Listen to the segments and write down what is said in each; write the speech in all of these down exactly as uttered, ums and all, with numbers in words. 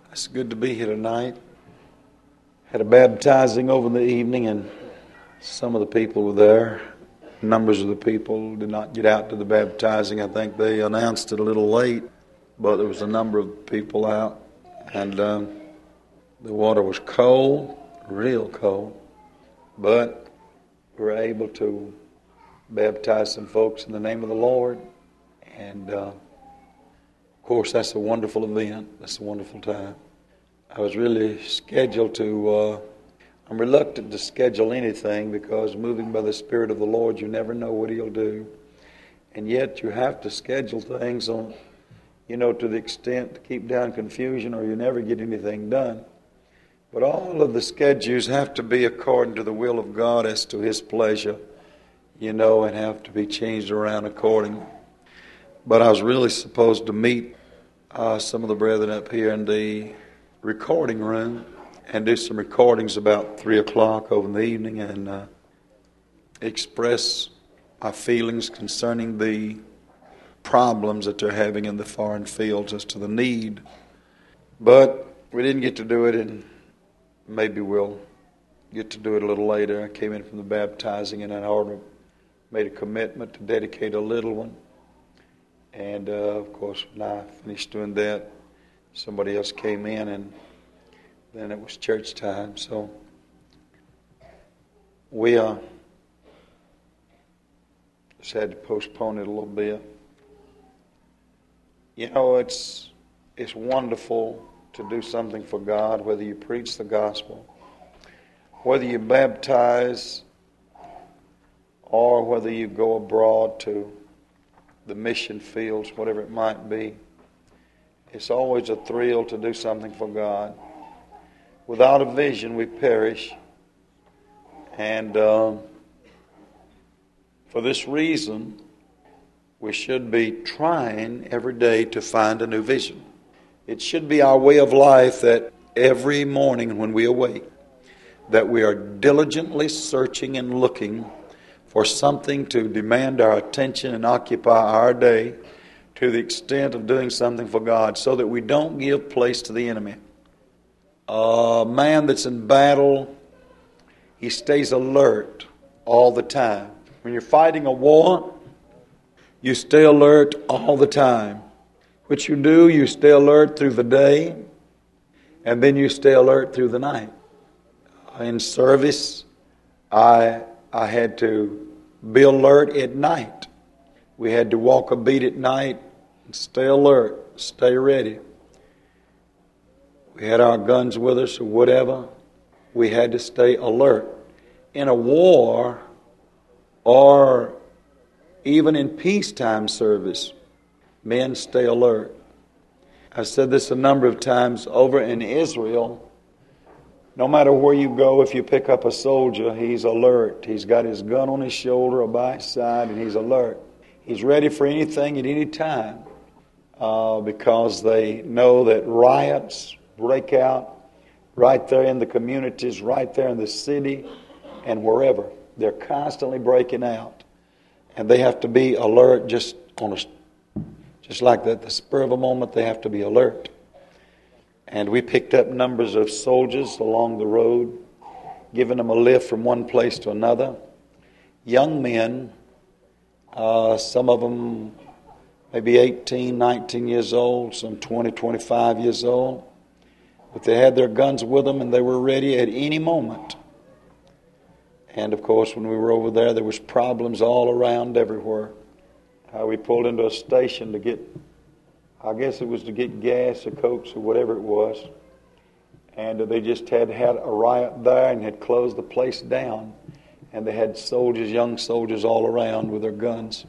It's good to be here tonight. Had a baptizing over in the evening, and some of the people were there. Numbers of the people did not get out to the baptizing. I think they announced it a little late, but there was a number of people out, and um, the water was cold, real cold, but we were able to baptize some folks in the name of the Lord, and uh, of course that's a wonderful event. That's a wonderful time. I was really scheduled to, uh, I'm reluctant to schedule anything because moving by the Spirit of the Lord, you never know what He'll do. And yet you have to schedule things on, you know, to the extent to keep down confusion or you never get anything done. But all of the schedules have to be according to the will of God as to His pleasure, you know, and have to be changed around accordingly. But I was really supposed to meet uh, some of the brethren up here in the recording room and do some recordings about three o'clock over in the evening and uh, express my feelings concerning the problems that they're having in the foreign fields as to the need. But we didn't get to do it, and maybe we'll get to do it a little later. I came in from the baptizing and I already made a commitment to dedicate a little one. And uh, of course, when I finished doing that, somebody else came in, and then it was church time. So we uh, just had to postpone it a little bit. You know, it's it's wonderful to do something for God, whether you preach the gospel, whether you baptize, or whether you go abroad to the mission fields, whatever it might be. It's always a thrill to do something for God. Without a vision, we perish. And um, for this reason, we should be trying every day to find a new vision. It should be our way of life that every morning when we awake, that we are diligently searching and looking for something to demand our attention and occupy our day, to the extent of doing something for God, so that we don't give place to the enemy. A man that's in battle, he stays alert all the time. When you're fighting a war, you stay alert all the time. What you do, you stay alert through the day, and then you stay alert through the night. In service, I I had to be alert at night. We had to walk a beat at night. Stay alert, stay ready. We had our guns with us or whatever. We had to stay alert. In a war, or even in peacetime service, men stay alert. I've said this a number of times. Over in Israel, no matter where you go, if you pick up a soldier, he's alert. He's got his gun on his shoulder or by his side, and he's alert. He's ready for anything at any time. Uh, because they know that riots break out right there in the communities, right there in the city, and wherever. They're constantly breaking out. And they have to be alert just on a, just like that, the spur of a moment, they have to be alert. And we picked up numbers of soldiers along the road, giving them a lift from one place to another. Young men, uh, some of them maybe eighteen, nineteen years old, some twenty, twenty-five years old. But they had their guns with them and they were ready at any moment. And of course, when we were over there, there was problems all around everywhere. Uh, we pulled into a station to get, I guess it was to get gas or cokes or whatever it was. And uh, they just had had a riot there and had closed the place down. And they had soldiers, young soldiers all around with their guns.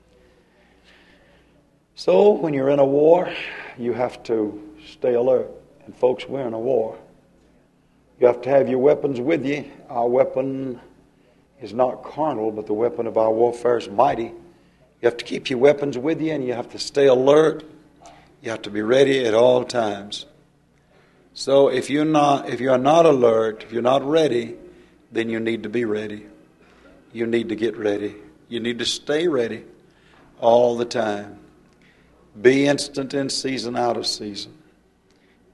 So when you're in a war, you have to stay alert. And folks, we're in a war. You have to have your weapons with you. Our weapon is not carnal, but the weapon of our warfare is mighty. You have to keep your weapons with you, and you have to stay alert. You have to be ready at all times. So if you're not, if you're not alert, if you're not ready, then you need to be ready. You need to get ready. You need to stay ready all the time. Be instant in season, out of season.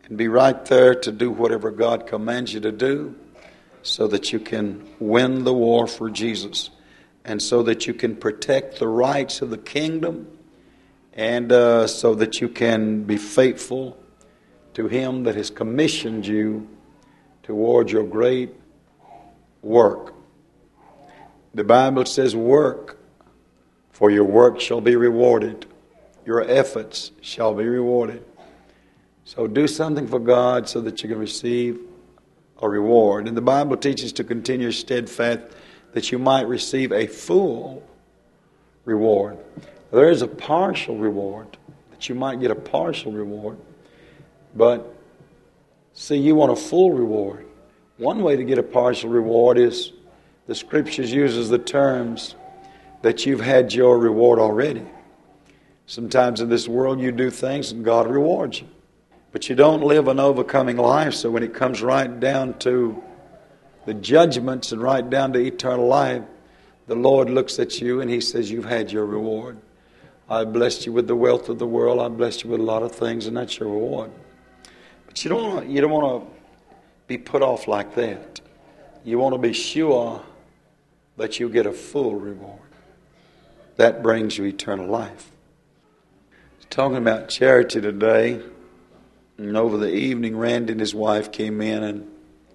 and be right there to do whatever God commands you to do so that you can win the war for Jesus and so that you can protect the rights of the kingdom and uh, so that you can be faithful to Him that has commissioned you toward your great work. The Bible says, work, for your work shall be rewarded. Your efforts shall be rewarded. So do something for God so that you can receive a reward. And the Bible teaches to continue steadfast that you might receive a full reward. There is a partial reward, that you might get a partial reward. But see, you want a full reward. One way to get a partial reward is the Scriptures uses the terms that you've had your reward already. Sometimes in this world you do things and God rewards you. But you don't live an overcoming life, so when it comes right down to the judgments and right down to eternal life, the Lord looks at you and He says, you've had your reward. I blessed you with the wealth of the world. I blessed you with a lot of things, and that's your reward. But you don't want to, you don't want to be put off like that. You want to be sure that you get a full reward. That brings you eternal life. Talking about charity today, and over the evening, Randy and his wife came in, and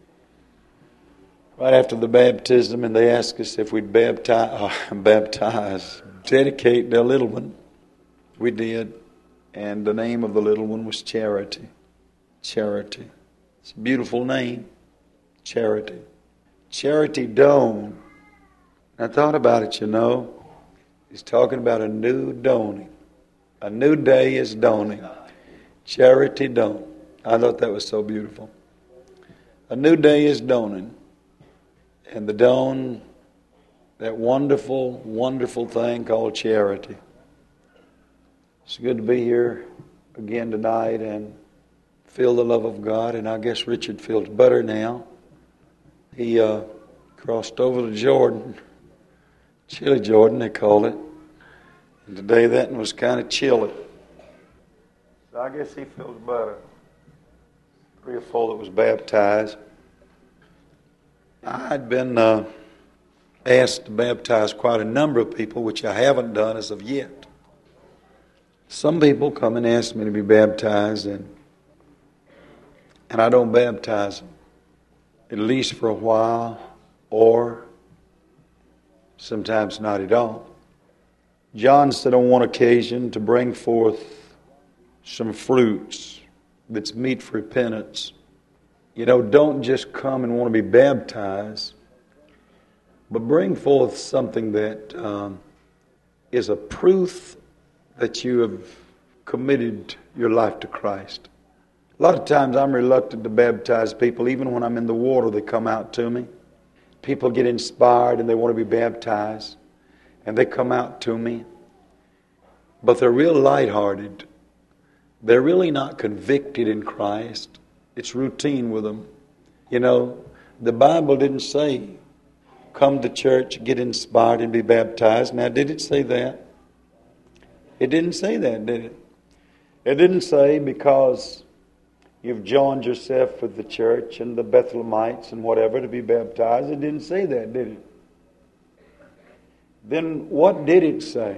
right after the baptism, and they asked us if we'd baptize, uh, baptize, dedicate their little one. We did, and the name of the little one was Charity. Charity. It's a beautiful name, Charity. Charity Dawn. I thought about it, you know. He's talking about a new dawning. A new day is dawning. Charity Dawn. I thought that was so beautiful. A new day is dawning. And the dawn, that wonderful, wonderful thing called charity. It's good to be here again tonight and feel the love of God. And I guess Richard feels better now. He uh, crossed over to Jordan. Chilly Jordan, they call it. And today that one was kind of chilly. So I guess he feels better. Three or four that was baptized. I'd been uh, asked to baptize quite a number of people, which I haven't done as of yet. Some people come and ask me to be baptized, and and I don't baptize them, at least for a while, or sometimes not at all. John said on one occasion to bring forth some fruits that's meet for repentance. You know, don't just come and want to be baptized, but bring forth something that um, is a proof that you have committed your life to Christ. A lot of times I'm reluctant to baptize people. Even when I'm in the water, they come out to me. People get inspired and they want to be baptized, and they come out to me. But they're real lighthearted. They're really not convicted in Christ. It's routine with them. You know, the Bible didn't say, come to church, get inspired, and be baptized. Now, did it say that? It didn't say that, did it? It didn't say because you've joined yourself with the church and the Bethlehemites and whatever to be baptized. It didn't say that, did it? Then what did it say?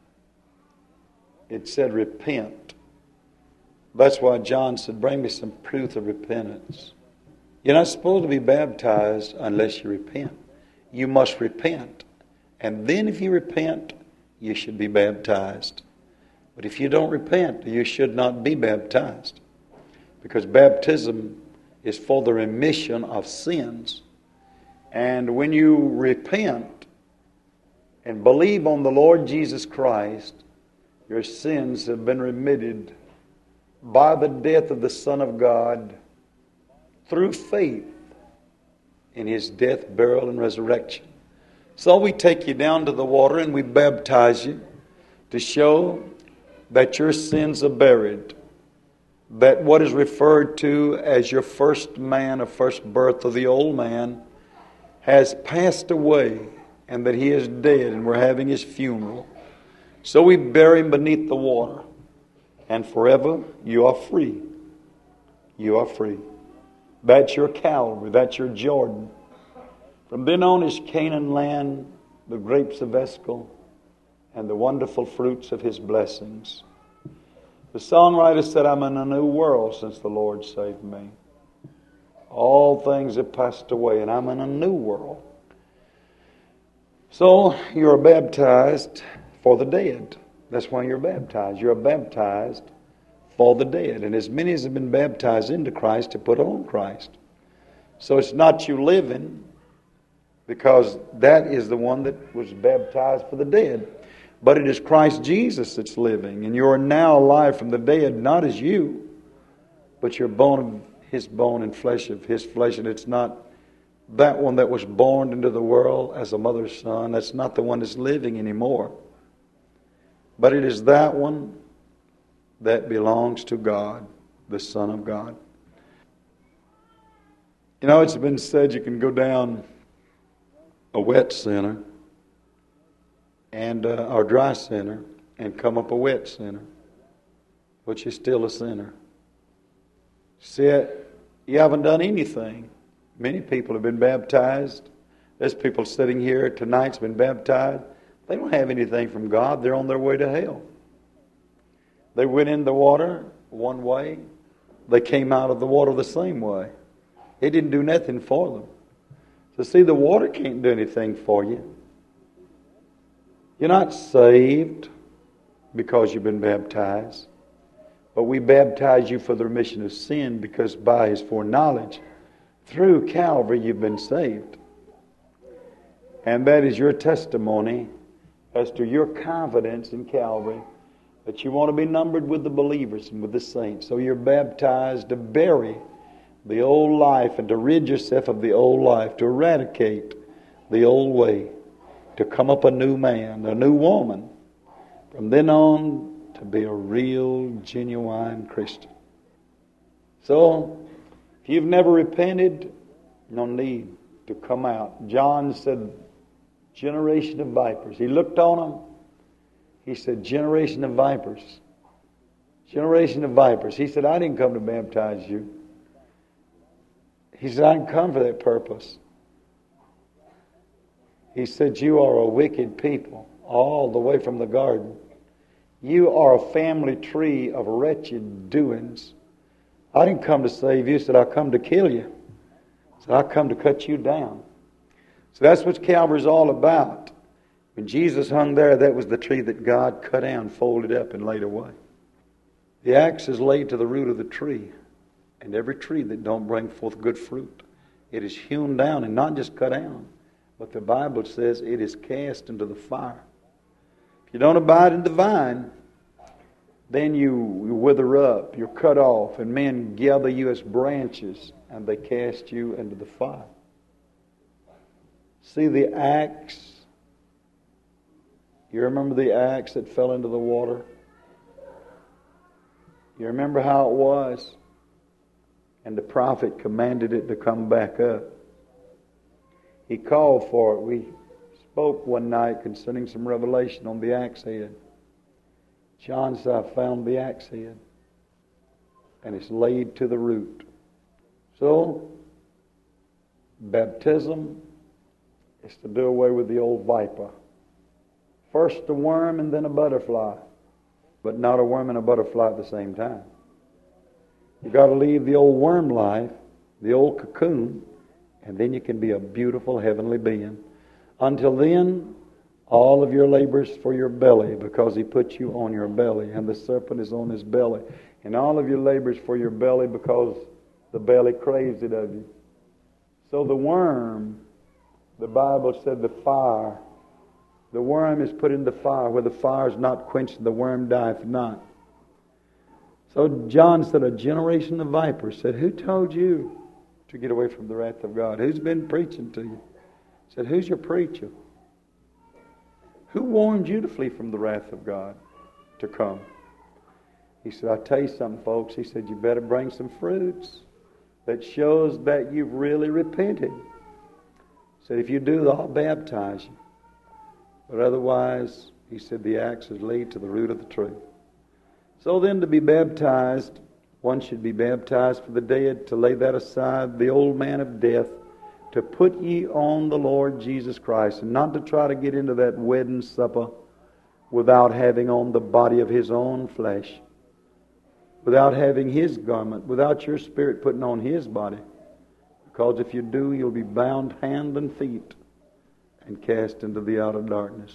It said repent. That's why John said, bring me some proof of repentance. You're not supposed to be baptized unless you repent. You must repent. And then if you repent, you should be baptized. But if you don't repent, you should not be baptized. Because baptism is for the remission of sins. And when you repent and believe on the Lord Jesus Christ, your sins have been remitted by the death of the Son of God through faith in His death, burial, and resurrection. So we take you down to the water and we baptize you to show that your sins are buried, that what is referred to as your first man or first birth of the old man has passed away, and that he is dead, and we're having his funeral. So we bury him beneath the water, and forever you are free. you are free. That's your Calvary. That's your Jordan. From then on is Canaan land, the grapes of Escol, and the wonderful fruits of His blessings. The songwriter said, I'm in a new world since the Lord saved me. All things have passed away, and I'm in a new world. So, you're baptized for the dead. That's why you're baptized. You're baptized for the dead. And as many as have been baptized into Christ to put on Christ. So it's not you living, because that is the one that was baptized for the dead. But it is Christ Jesus that's living. And you are now alive from the dead, not as you, but you're bone of His bone and flesh of His flesh. And it's not that one that was born into the world as a mother's son. That's not the one that's living anymore. But it is that one that belongs to God, the Son of God. You know, it's been said you can go down a wet sinner and uh, or dry sinner and come up a wet sinner, but you're still a sinner. See, you haven't done anything. Many people have been baptized. There's people sitting here tonight's been baptized. They don't have anything from God. They're on their way to hell. They went in the water one way. They came out of the water the same way. It didn't do nothing for them. So see, the water can't do anything for you. You're not saved because you've been baptized. But we baptize you for the remission of sin, because by His foreknowledge, through Calvary, you've been saved. And that is your testimony as to your confidence in Calvary, that you want to be numbered with the believers and with the saints. So you're baptized to bury the old life and to rid yourself of the old life, to eradicate the old way, to come up a new man, a new woman, from then on to be a real, genuine Christian. So, if you've never repented, no need to come out. John said, generation of vipers. He looked on them. He said, generation of vipers. Generation of vipers. He said, I didn't come to baptize you. He said, I didn't come for that purpose. He said, you are a wicked people, all the way from the garden. You are a family tree of wretched doings. I didn't come to save you. He said, I come to kill you. He said, I come to cut you down. So that's what Calvary's all about. When Jesus hung there, that was the tree that God cut down, folded up, and laid away. The axe is laid to the root of the tree. And every tree that don't bring forth good fruit, it is hewn down, and not just cut down, but the Bible says it is cast into the fire. If you don't abide in the vine, then you, you wither up, you're cut off, and men gather you as branches, and they cast you into the fire. See the axe? You remember the axe that fell into the water? You remember how it was? And the prophet commanded it to come back up. He called for it. We spoke one night concerning some revelation on the axe head. John said, I found the axe head. And it's laid to the root. So, baptism is to do away with the old viper. First a worm and then a butterfly. But not a worm and a butterfly at the same time. You've got to leave the old worm life, the old cocoon, and then you can be a beautiful heavenly being. Until then, all of your labors for your belly, because He put you on your belly, and the serpent is on his belly. And all of your labors for your belly, because the belly craves it of you. So the worm, the Bible said the fire, the worm is put in the fire. Where the fire is not quenched, the worm dieth not. So John said, a generation of vipers said, who told you to get away from the wrath of God? Who's been preaching to you? He said, who's your preacher? Who warned you to flee from the wrath of God to come? He said, I'll tell you something, folks. He said, you better bring some fruits that shows that you've really repented. He said, if you do, I'll baptize you. But otherwise, he said, the axe is laid to the root of the tree. So then to be baptized One should be baptized for the dead, to lay that aside, the old man of death, to put ye on the Lord Jesus Christ, and not to try to get into that wedding supper without having on the body of His own flesh, without having His garment, without your spirit putting on His body. Because if you do, you'll be bound hand and feet and cast into the outer darkness.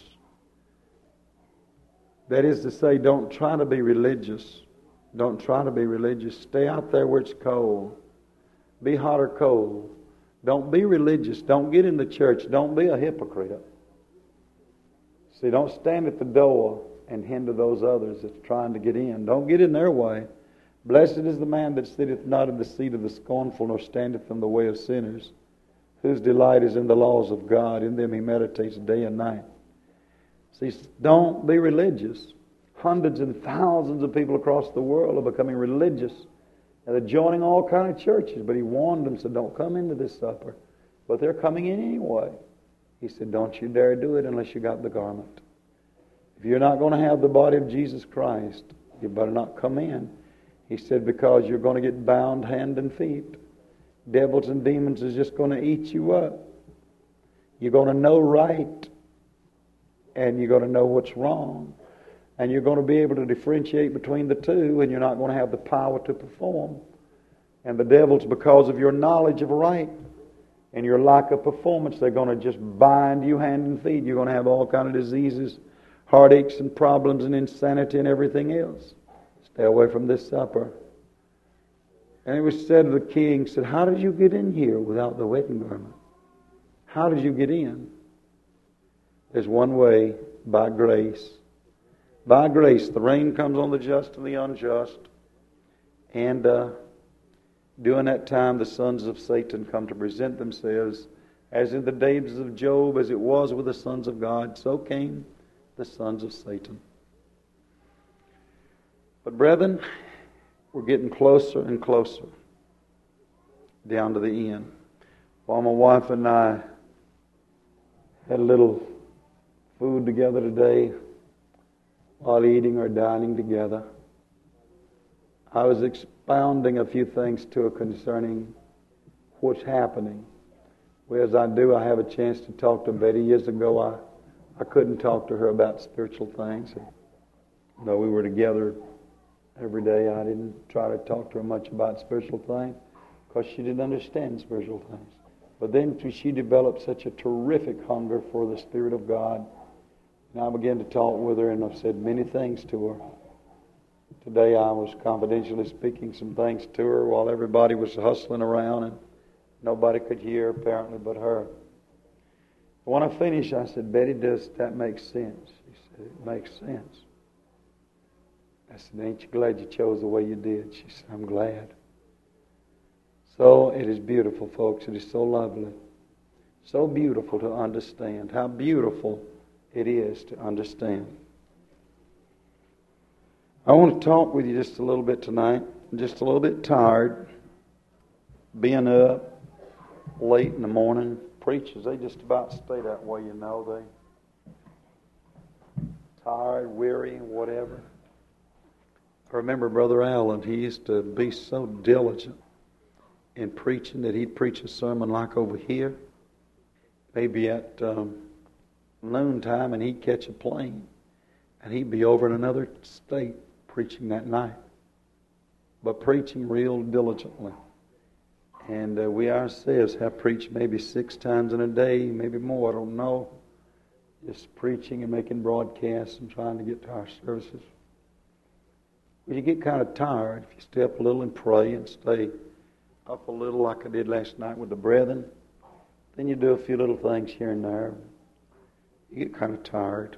That is to say, don't try to be religious. Don't try to be religious. Stay out there where it's cold. Be hot or cold. Don't be religious. Don't get in the church. Don't be a hypocrite. See, don't stand at the door and hinder those others that's trying to get in. Don't get in their way. Blessed is the man that sitteth not in the seat of the scornful, nor standeth in the way of sinners, whose delight is in the laws of God. In them he meditates day and night. See, don't be religious. Hundreds and thousands of people across the world are becoming religious. And they're joining all kind of churches. But he warned them, said, don't come into this supper. But they're coming in anyway. He said, don't you dare do it unless you got the garment. If you're not going to have the body of Jesus Christ, you better not come in. He said, because you're going to get bound hand and feet. Devils and demons is just going to eat you up. You're going to know right. And you're going to know what's wrong. And you're going to be able to differentiate between the two, and you're not going to have the power to perform. And the devils, because of your knowledge of right and your lack of performance, they're going to just bind you hand and feet. You're going to have all kind of diseases, heartaches and problems and insanity and everything else. Stay away from this supper. And it was said to the king, said, how did you get in here without the wedding garment? How did you get in? There's one way, by grace. By grace, the rain comes on the just and the unjust. And uh, during that time, the sons of Satan come to present themselves, as in the days of Job, as it was with the sons of God, so came the sons of Satan. But brethren, we're getting closer and closer down to the end. While my wife and I had a little food together today, while eating or dining together, I was expounding a few things to her concerning what's happening. Well, as I do, I have a chance to talk to Betty. Years ago, I, I couldn't talk to her about spiritual things. Though we were together every day, I didn't try to talk to her much about spiritual things because she didn't understand spiritual things. But then she developed such a terrific hunger for the Spirit of God. And I began to talk with her, and I've said many things to her. Today I was confidentially speaking some things to her while everybody was hustling around, and nobody could hear apparently but her. When I finished, I said, Betty, does that make sense? She said, it makes sense. I said, ain't you glad you chose the way you did? She said, I'm glad. So it is beautiful, folks. It is so lovely. So beautiful to understand. How beautiful it is to understand. I want to talk with you just a little bit tonight. I'm just a little bit tired. Being up late in the morning. Preachers, they just about stay that way, you know. They tired, weary, whatever. I remember Brother Allen. He used to be so diligent in preaching that he'd preach a sermon like over here, maybe at um, noontime, and he'd catch a plane, and he'd be over in another state preaching that night, but preaching real diligently. And uh, we ourselves have preached maybe six times in a day, maybe more, I don't know, just preaching and making broadcasts and trying to get to our services. When you get kind of tired, if you stay up a little and pray and stay up a little like I did last night with the brethren, then you do a few little things here and there. You get kind of tired.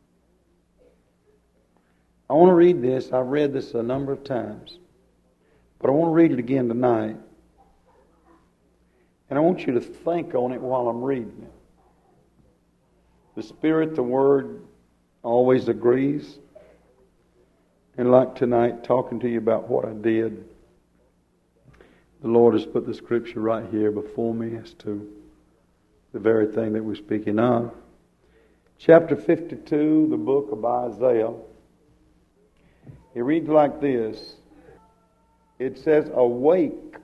I want to read this. I've read this a number of times, but I want to read it again tonight. And I want you to think on it while I'm reading it. The Spirit, the Word, always agrees. And like tonight, talking to you about what I did, the Lord has put the Scripture right here before me as to the very thing that we're speaking of. Chapter fifty-two, the book of Isaiah. It reads like this. It says, awake.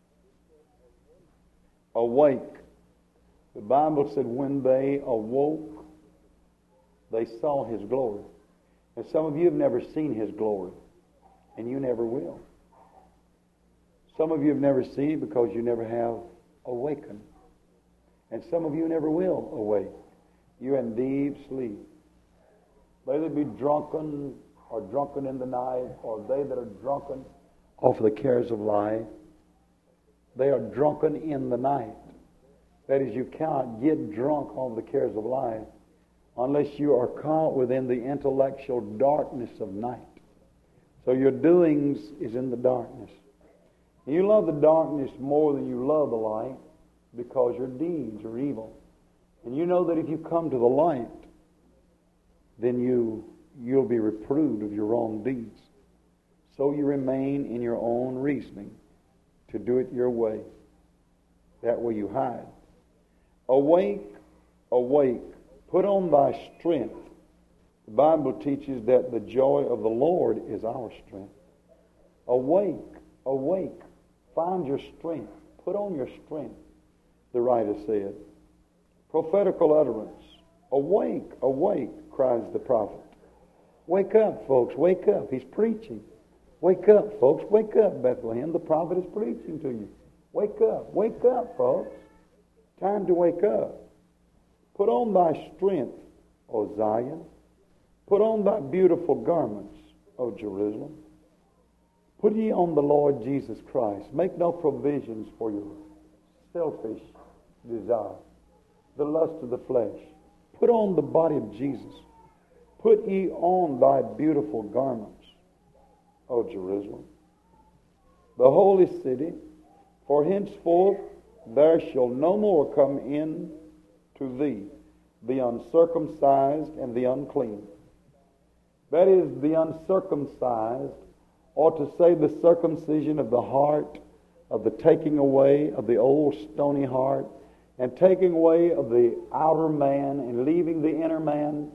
Awake. The Bible said when they awoke, they saw His glory. And some of you have never seen His glory, and you never will. Some of you have never seen it because you never have awakened. And some of you never will awake. You're in deep sleep. They that be drunken are drunken in the night, or they that are drunken off the cares of life. They are drunken in the night. That is, you cannot get drunk on the cares of life unless you are caught within the intellectual darkness of night. So your doings is in the darkness. And you love the darkness more than you love the light because your deeds are evil. And you know that if you come to the light, then you, you'll be reproved of your wrong deeds. So you remain in your own reasoning to do it your way. That way you hide. Awake, awake, put on thy strength. The Bible teaches that the joy of the Lord is our strength. Awake, awake, find your strength. Put on your strength, the writer said. Prophetical utterance. Awake, awake, cries the prophet. Wake up, folks, wake up. He's preaching. Wake up, folks, wake up, Bethlehem. The prophet is preaching to you. Wake up, wake up, folks. Time to wake up. Put on thy strength, O Zion. Put on thy beautiful garments, O Jerusalem. Put ye on the Lord Jesus Christ. Make no provisions for your selfish desire, the lust of the flesh. Put on the body of Jesus. Put ye on thy beautiful garments, O Jerusalem. The holy city, for henceforth there shall no more come in to thee the uncircumcised and the unclean. That is, the uncircumcised, or to say the circumcision of the heart, of the taking away of the old stony heart, and taking away of the outer man and leaving the inner man.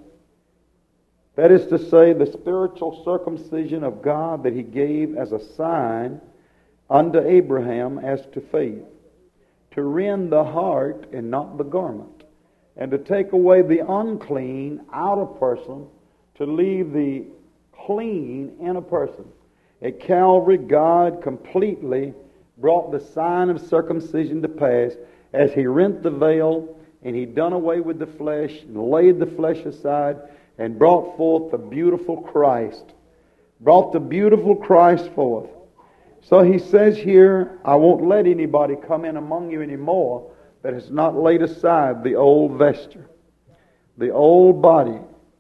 That is to say, the spiritual circumcision of God that He gave as a sign unto Abraham as to faith. To rend the heart and not the garment. And to take away the unclean outer person, to leave the clean inner person. At Calvary, God completely brought the sign of circumcision to pass as He rent the veil and He done away with the flesh and laid the flesh aside and brought forth the beautiful Christ. Brought the beautiful Christ forth. So He says here, I won't let anybody come in among you anymore that has not laid aside the old vesture, the old body.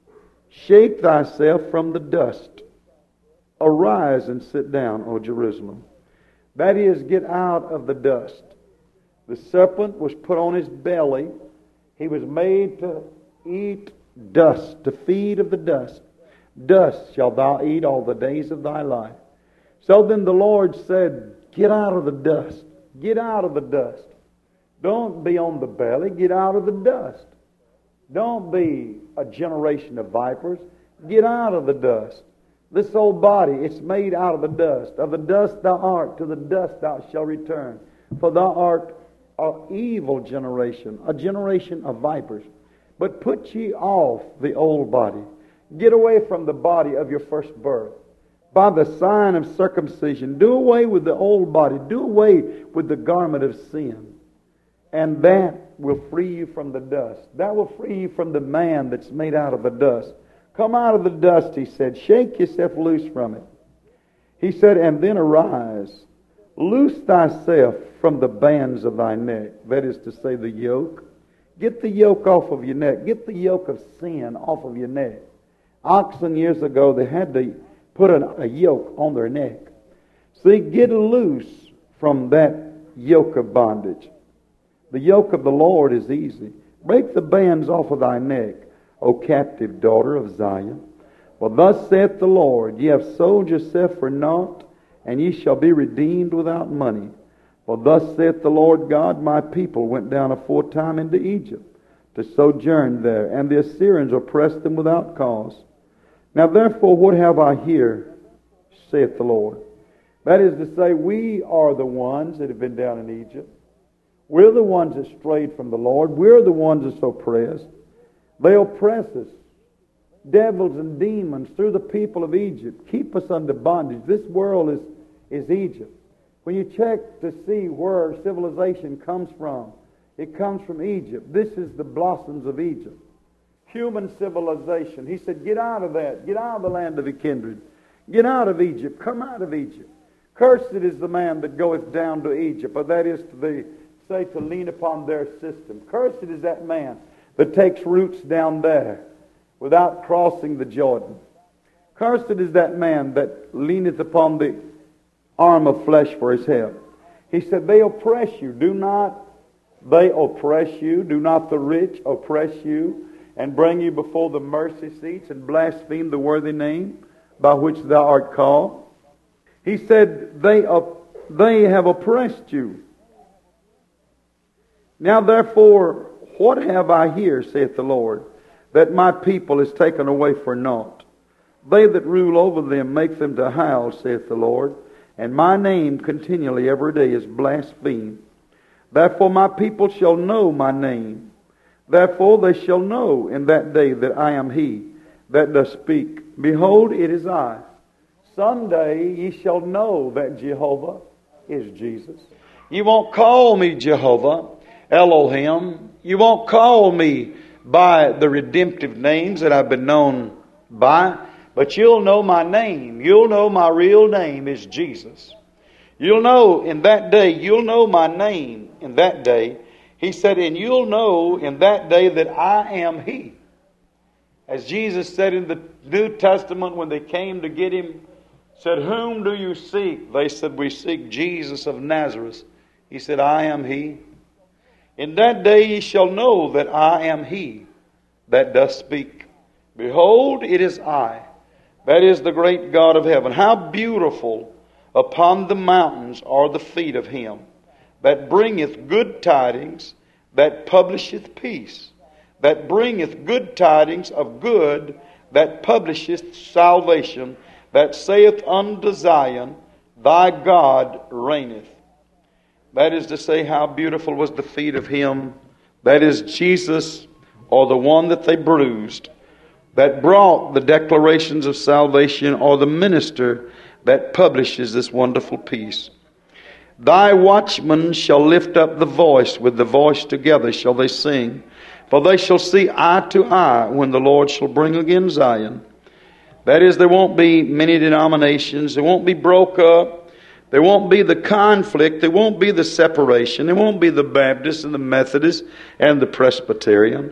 Shake thyself from the dust. Arise and sit down, O Jerusalem. That is, get out of the dust. The serpent was put on his belly. He was made to eat dust, to feed of the dust. Dust shalt thou eat all the days of thy life. So then the Lord said, get out of the dust. Get out of the dust. Don't be on the belly. Get out of the dust. Don't be a generation of vipers. Get out of the dust. This old body, it's made out of the dust. Of the dust thou art, to the dust thou shalt return. For thou art an evil generation, a generation of vipers. But put ye off the old body. Get away from the body of your first birth. By the sign of circumcision, do away with the old body. Do away with the garment of sin. And that will free you from the dust. That will free you from the man that's made out of the dust. Come out of the dust, He said. Shake yourself loose from it. He said, and then arise. Loose thyself from the bands of thy neck. That is to say, the yoke. Get the yoke off of your neck. Get the yoke of sin off of your neck. Oxen years ago, they had to put a, a yoke on their neck. See, get loose from that yoke of bondage. The yoke of the Lord is easy. Break the bands off of thy neck, O captive daughter of Zion. For thus saith the Lord, ye have sold yourself for naught, and ye shall be redeemed without money. For thus saith the Lord God, my people went down aforetime into Egypt, to sojourn there, and the Assyrians oppressed them without cause. Now therefore, what have I here, saith the Lord? That is to say, we are the ones that have been down in Egypt. We're the ones that strayed from the Lord. We're the ones that's oppressed. They oppress us. Devils and demons through the people of Egypt keep us under bondage. This world is, is Egypt. When you check to see where civilization comes from, it comes from Egypt. This is the blossoms of Egypt. Human civilization. He said, get out of that. Get out of the land of the kindred. Get out of Egypt. Come out of Egypt. Cursed is the man that goeth down to Egypt, but that is to the, say to lean upon their system. Cursed is that man that takes roots down there without crossing the Jordan. Cursed is that man that leaneth upon the arm of flesh for his help. He said, they oppress you. Do not they oppress you? Do not the rich oppress you and bring you before the mercy seats and blaspheme the worthy name by which thou art called? He said, they, op- they have oppressed you. Now therefore, what have I here, saith the Lord, that my people is taken away for naught? They that rule over them make them to howl, saith the Lord, and my name continually every day is blasphemed. Therefore my people shall know my name. Therefore they shall know in that day that I am He that does speak. Behold, it is I. Someday ye shall know that Jehovah is Jesus. You won't call me Jehovah, Elohim. You won't call me by the redemptive names that I've been known by, but you'll know my name. You'll know my real name is Jesus. You'll know in that day, you'll know my name in that day. He said, and you'll know in that day that I am He. As Jesus said in the New Testament when they came to get Him, said, whom do you seek? They said, we seek Jesus of Nazareth. He said, I am He. In that day ye shall know that I am He that doth speak. Behold, it is I. That is the great God of heaven. How beautiful upon the mountains are the feet of Him that bringeth good tidings, that publisheth peace, that bringeth good tidings of good, that publisheth salvation, that saith unto Zion, thy God reigneth. That is to say, how beautiful was the feet of Him, that is Jesus, or the one that they bruised, that brought the declarations of salvation, or the minister that publishes this wonderful peace. Thy watchmen shall lift up the voice, with the voice together shall they sing. For they shall see eye to eye when the Lord shall bring again Zion. That is, there won't be many denominations. There won't be broke up. There won't be the conflict. There won't be the separation. There won't be the Baptist and the Methodist and the Presbyterian.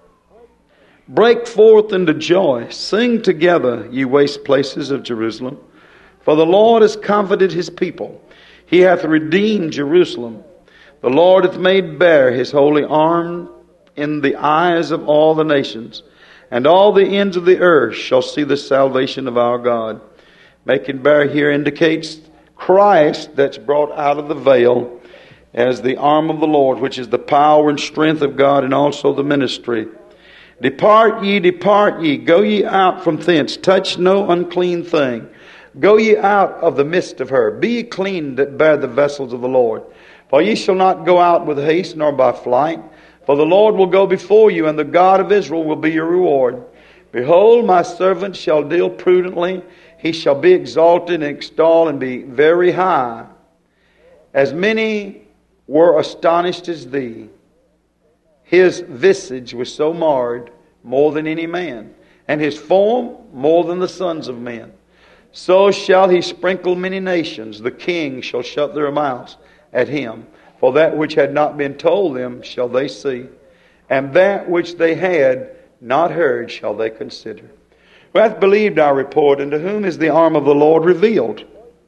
Break forth into joy. Sing together, ye waste places of Jerusalem. For the Lord has comforted His people. He hath redeemed Jerusalem. The Lord hath made bare His holy arm in the eyes of all the nations. And all the ends of the earth shall see the salvation of our God. Making bare here indicates Christ that's brought out of the veil as the arm of the Lord, which is the power and strength of God, and also the ministry. Depart ye, depart ye, go ye out from thence, touch no unclean thing. Go ye out of the midst of her. Be ye clean that bear the vessels of the Lord. For ye shall not go out with haste, nor by flight. For the Lord will go before you, and the God of Israel will be your reward. Behold, my servant shall deal prudently. He shall be exalted and extolled and be very high. As many were astonished as thee. His visage was so marred more than any man, and his form more than the sons of men. So shall he sprinkle many nations. The kings shall shut their mouths at him. For that which had not been told them shall they see, and that which they had not heard shall they consider. Who hath believed our report, and to whom is the arm of the Lord revealed?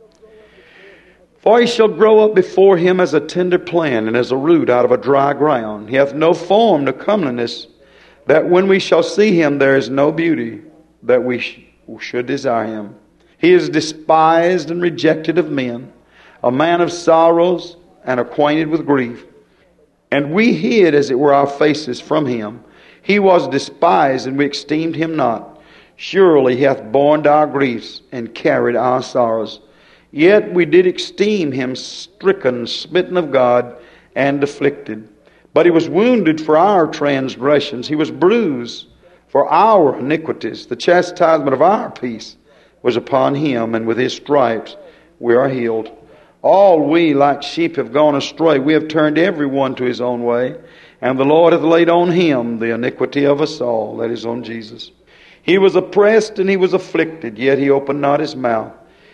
For he shall grow up before him as a tender plant, and as a root out of a dry ground. He hath no form nor comeliness, that when we shall see him there is no beauty, that we sh- should desire him. He is despised and rejected of men, a man of sorrows and acquainted with grief. And we hid, as it were, our faces from him. He was despised, and we esteemed him not. Surely he hath borne our griefs and carried our sorrows. Yet we did esteem him stricken, smitten of God, and afflicted. But he was wounded for our transgressions. He was bruised for our iniquities. The chastisement of our peace was upon him, and with his stripes we are healed. All we like sheep have gone astray. We have turned every one to his own way. And the Lord hath laid on him the iniquity of us all. That is on Jesus. He was oppressed and he was afflicted, yet he opened not his mouth.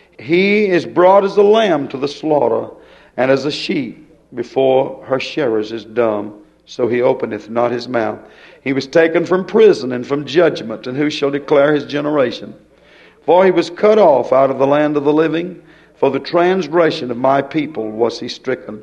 He is brought as a lamb to the slaughter, and as a sheep before her shearers is dumb, so he openeth not his mouth. He was taken from prison and from judgment, and who shall declare his generation? For he was cut off out of the land of the living. For the transgression of my people was he stricken.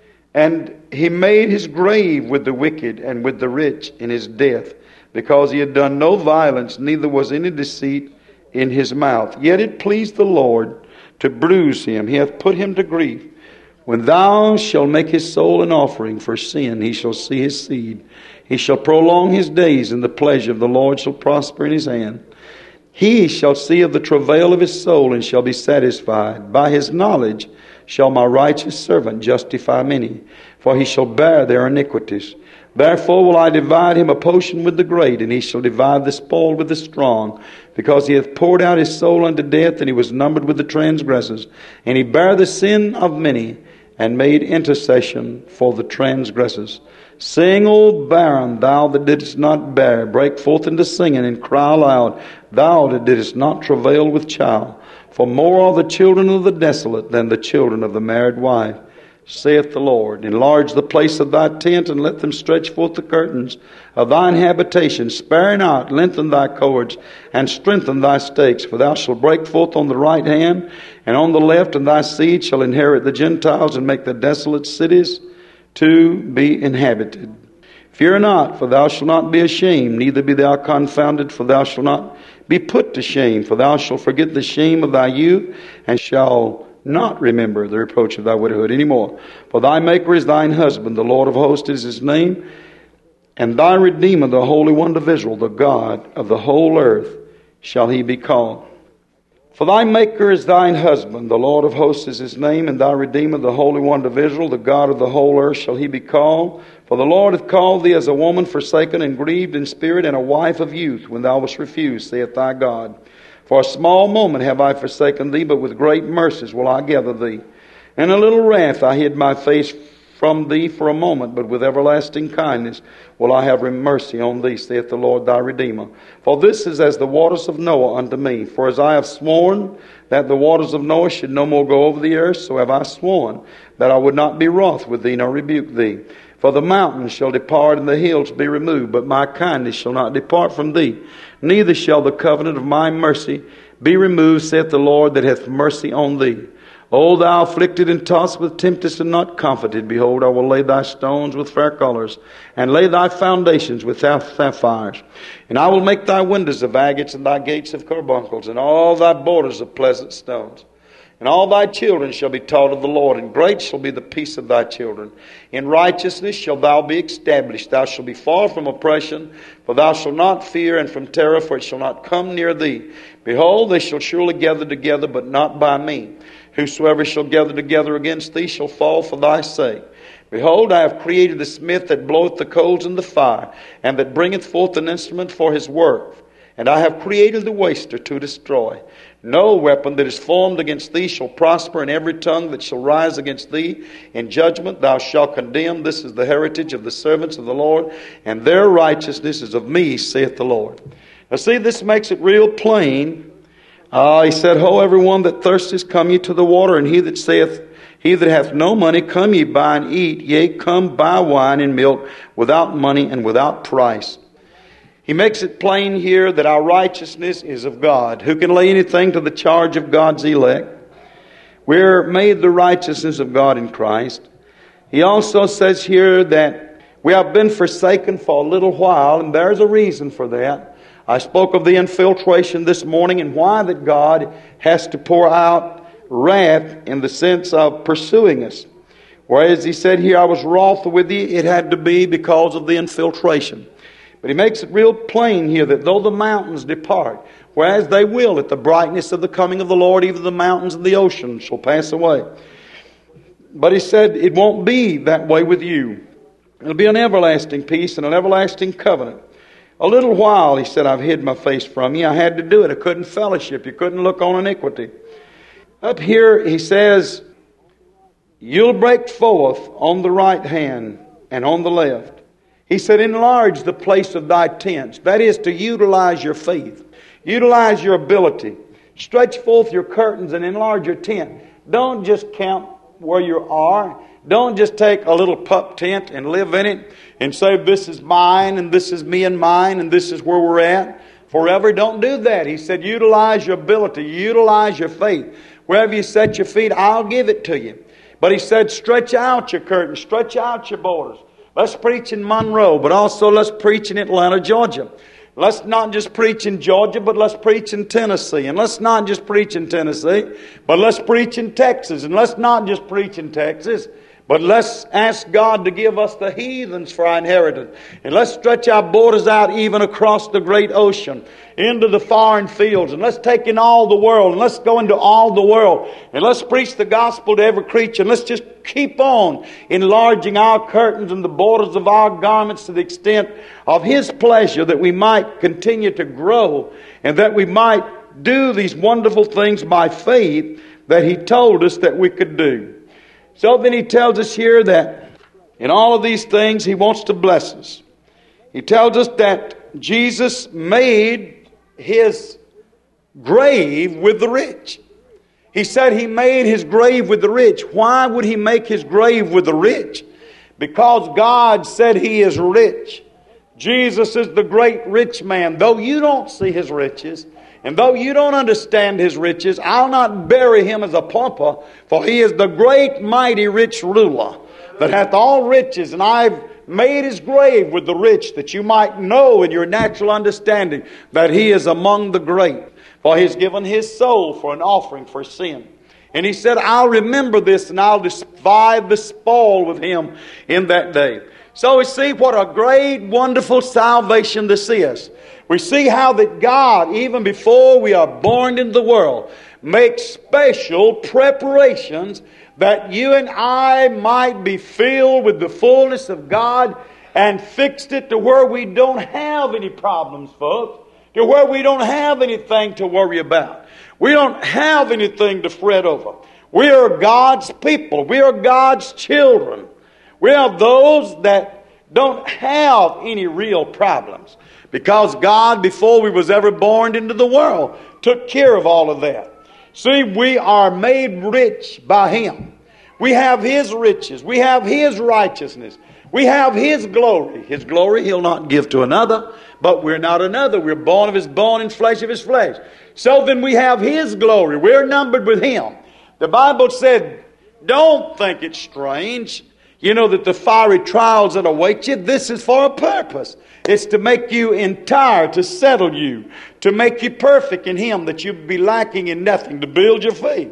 And he made his grave with the wicked and with the rich in his death, because he had done no violence, neither was any deceit in his mouth. Yet it pleased the Lord to bruise him. He hath put him to grief. When thou shalt make his soul an offering for sin, he shall see his seed. He shall prolong his days, and the pleasure of the Lord shall prosper in his hand. He shall see of the travail of his soul, and shall be satisfied. By his knowledge shall my righteous servant justify many, for he shall bear their iniquities. Therefore will I divide him a portion with the great, and he shall divide the spoil with the strong, because he hath poured out his soul unto death, and he was numbered with the transgressors. And he bare the sin of many, and made intercession for the transgressors. Sing, O barren, thou that didst not bear, break forth into singing, and cry aloud, thou that didst not travail with child. For more are the children of the desolate than the children of the married wife, saith the Lord. Enlarge the place of thy tent, and let them stretch forth the curtains of thine habitation. Spare not, lengthen thy cords, and strengthen thy stakes. For thou shalt break forth on the right hand, and on the left, and thy seed shall inherit the Gentiles, and make the desolate cities to be inhabited. Fear not, for thou shalt not be ashamed, neither be thou confounded, for thou shalt not be put to shame. For thou shalt forget the shame of thy youth, and shall not remember the reproach of thy widowhood any more. For thy Maker is thine husband, the Lord of hosts is his name, and thy Redeemer, the Holy One of Israel, the God of the whole earth, shall he be called. For thy Maker is thine husband, the Lord of hosts is his name, and thy Redeemer, the Holy One of Israel, the God of the whole earth, shall he be called. For the Lord hath called thee as a woman forsaken and grieved in spirit, and a wife of youth, when thou wast refused, saith thy God. For a small moment have I forsaken thee, but with great mercies will I gather thee. In a little wrath I hid my face from thee for a moment, but with everlasting kindness will I have mercy on thee, saith the Lord thy Redeemer. For this is as the waters of Noah unto me. For as I have sworn that the waters of Noah should no more go over the earth, so have I sworn that I would not be wroth with thee, nor rebuke thee. For the mountains shall depart, and the hills be removed, but my kindness shall not depart from thee. Neither shall the covenant of my mercy be removed, saith the Lord that hath mercy on thee. O thou afflicted and tossed with tempest and not comforted, behold, I will lay thy stones with fair colors, and lay thy foundations with sapphires. And I will make thy windows of agates, and thy gates of carbuncles, and all thy borders of pleasant stones. And all thy children shall be taught of the Lord, and great shall be the peace of thy children. In righteousness shalt thou be established. Thou shalt be far from oppression, for thou shalt not fear, and from terror, for it shall not come near thee. Behold, they shall surely gather together, but not by me. Whosoever shall gather together against thee shall fall for thy sake. Behold, I have created the smith that bloweth the coals in the fire, and that bringeth forth an instrument for his work. And I have created the waster to destroy. No weapon that is formed against thee shall prosper, and every tongue that shall rise against thee in judgment thou shalt condemn. This is the heritage of the servants of the Lord, and their righteousness is of me, saith the Lord. Now see, this makes it real plain. Uh, he said, Ho, everyone that thirsteth, come ye to the water, and he that saith, he that hath no money, come ye buy and eat. Yea, come buy wine and milk without money and without price. He makes it plain here that our righteousness is of God. Who can lay anything to the charge of God's elect? We're made the righteousness of God in Christ. He also says here that we have been forsaken for a little while, and there's a reason for that. I spoke of the infiltration this morning and why that God has to pour out wrath in the sense of pursuing us. Whereas he said here, I was wroth with thee, it had to be because of the infiltration. But he makes it real plain here that though the mountains depart, Whereas they will at the brightness of the coming of the Lord, even the mountains and the ocean shall pass away. But he said it won't be that way with you. It'll be an everlasting peace and an everlasting covenant. A little while, he said, I've hid my face from you. I had to do it. I couldn't fellowship. You couldn't look on iniquity. Up here, he says, you'll break forth on the right hand and on the left. He said, enlarge the place of thy tents. That is to utilize your faith. Utilize your ability. Stretch forth your curtains and enlarge your tent. Don't just camp where you are. Don't just take a little pup tent and live in it and say, this is mine and this is me and mine and this is where we're at forever. Don't do that. He said, utilize your ability. Utilize your faith. Wherever you set your feet, I'll give it to you. But he said, stretch out your curtains. Stretch out your borders. Let's preach in Monroe, but also let's preach in Atlanta, Georgia. Let's not just preach in Georgia, but let's preach in Tennessee. And let's not just preach in Tennessee, but let's preach in Texas. And let's not just preach in Texas, but let's ask God to give us the heathens for our inheritance. And let's stretch our borders out even across the great ocean, into the foreign fields. And let's take in all the world. And let's go into all the world. And let's preach the gospel to every creature. And let's just keep on enlarging our curtains and the borders of our garments to the extent of His pleasure, that we might continue to grow and that we might do these wonderful things by faith that He told us that we could do. So then he tells us here that in all of these things He wants to bless us. He tells us that Jesus made His grave with the rich. He said He made His grave with the rich. Why would He make His grave with the rich? Because God said He is rich. Jesus is the great rich man. Though you don't see His riches, and though you don't understand His riches, I'll not bury Him as a pauper, for He is the great mighty rich ruler that hath all riches, and I've made His grave with the rich, that you might know in your natural understanding that He is among the great. For He has given His soul for an offering for sin. And He said, I'll remember this and I'll divide the spoil with Him in that day. So we see what a great, wonderful salvation this is. We see how that God, even before we are born into the world, makes special preparations that you and I might be filled with the fullness of God, and fixed it to where we don't have any problems, folks. To where we don't have anything to worry about. We don't have anything to fret over. We are God's people. We are God's children. We are those that don't have any real problems. Because God, before we was ever born into the world, took care of all of that. See, we are made rich by Him. We have His riches. We have His righteousness. We have His glory. His glory He'll not give to another, but we're not another. We're born of His bone and flesh of His flesh. So then we have His glory. We're numbered with Him. The Bible said, don't think it's strange, you know, that the fiery trials that await you, this is for a purpose. It's to make you entire, to settle you, to make you perfect in Him, that you be lacking in nothing, to build your faith.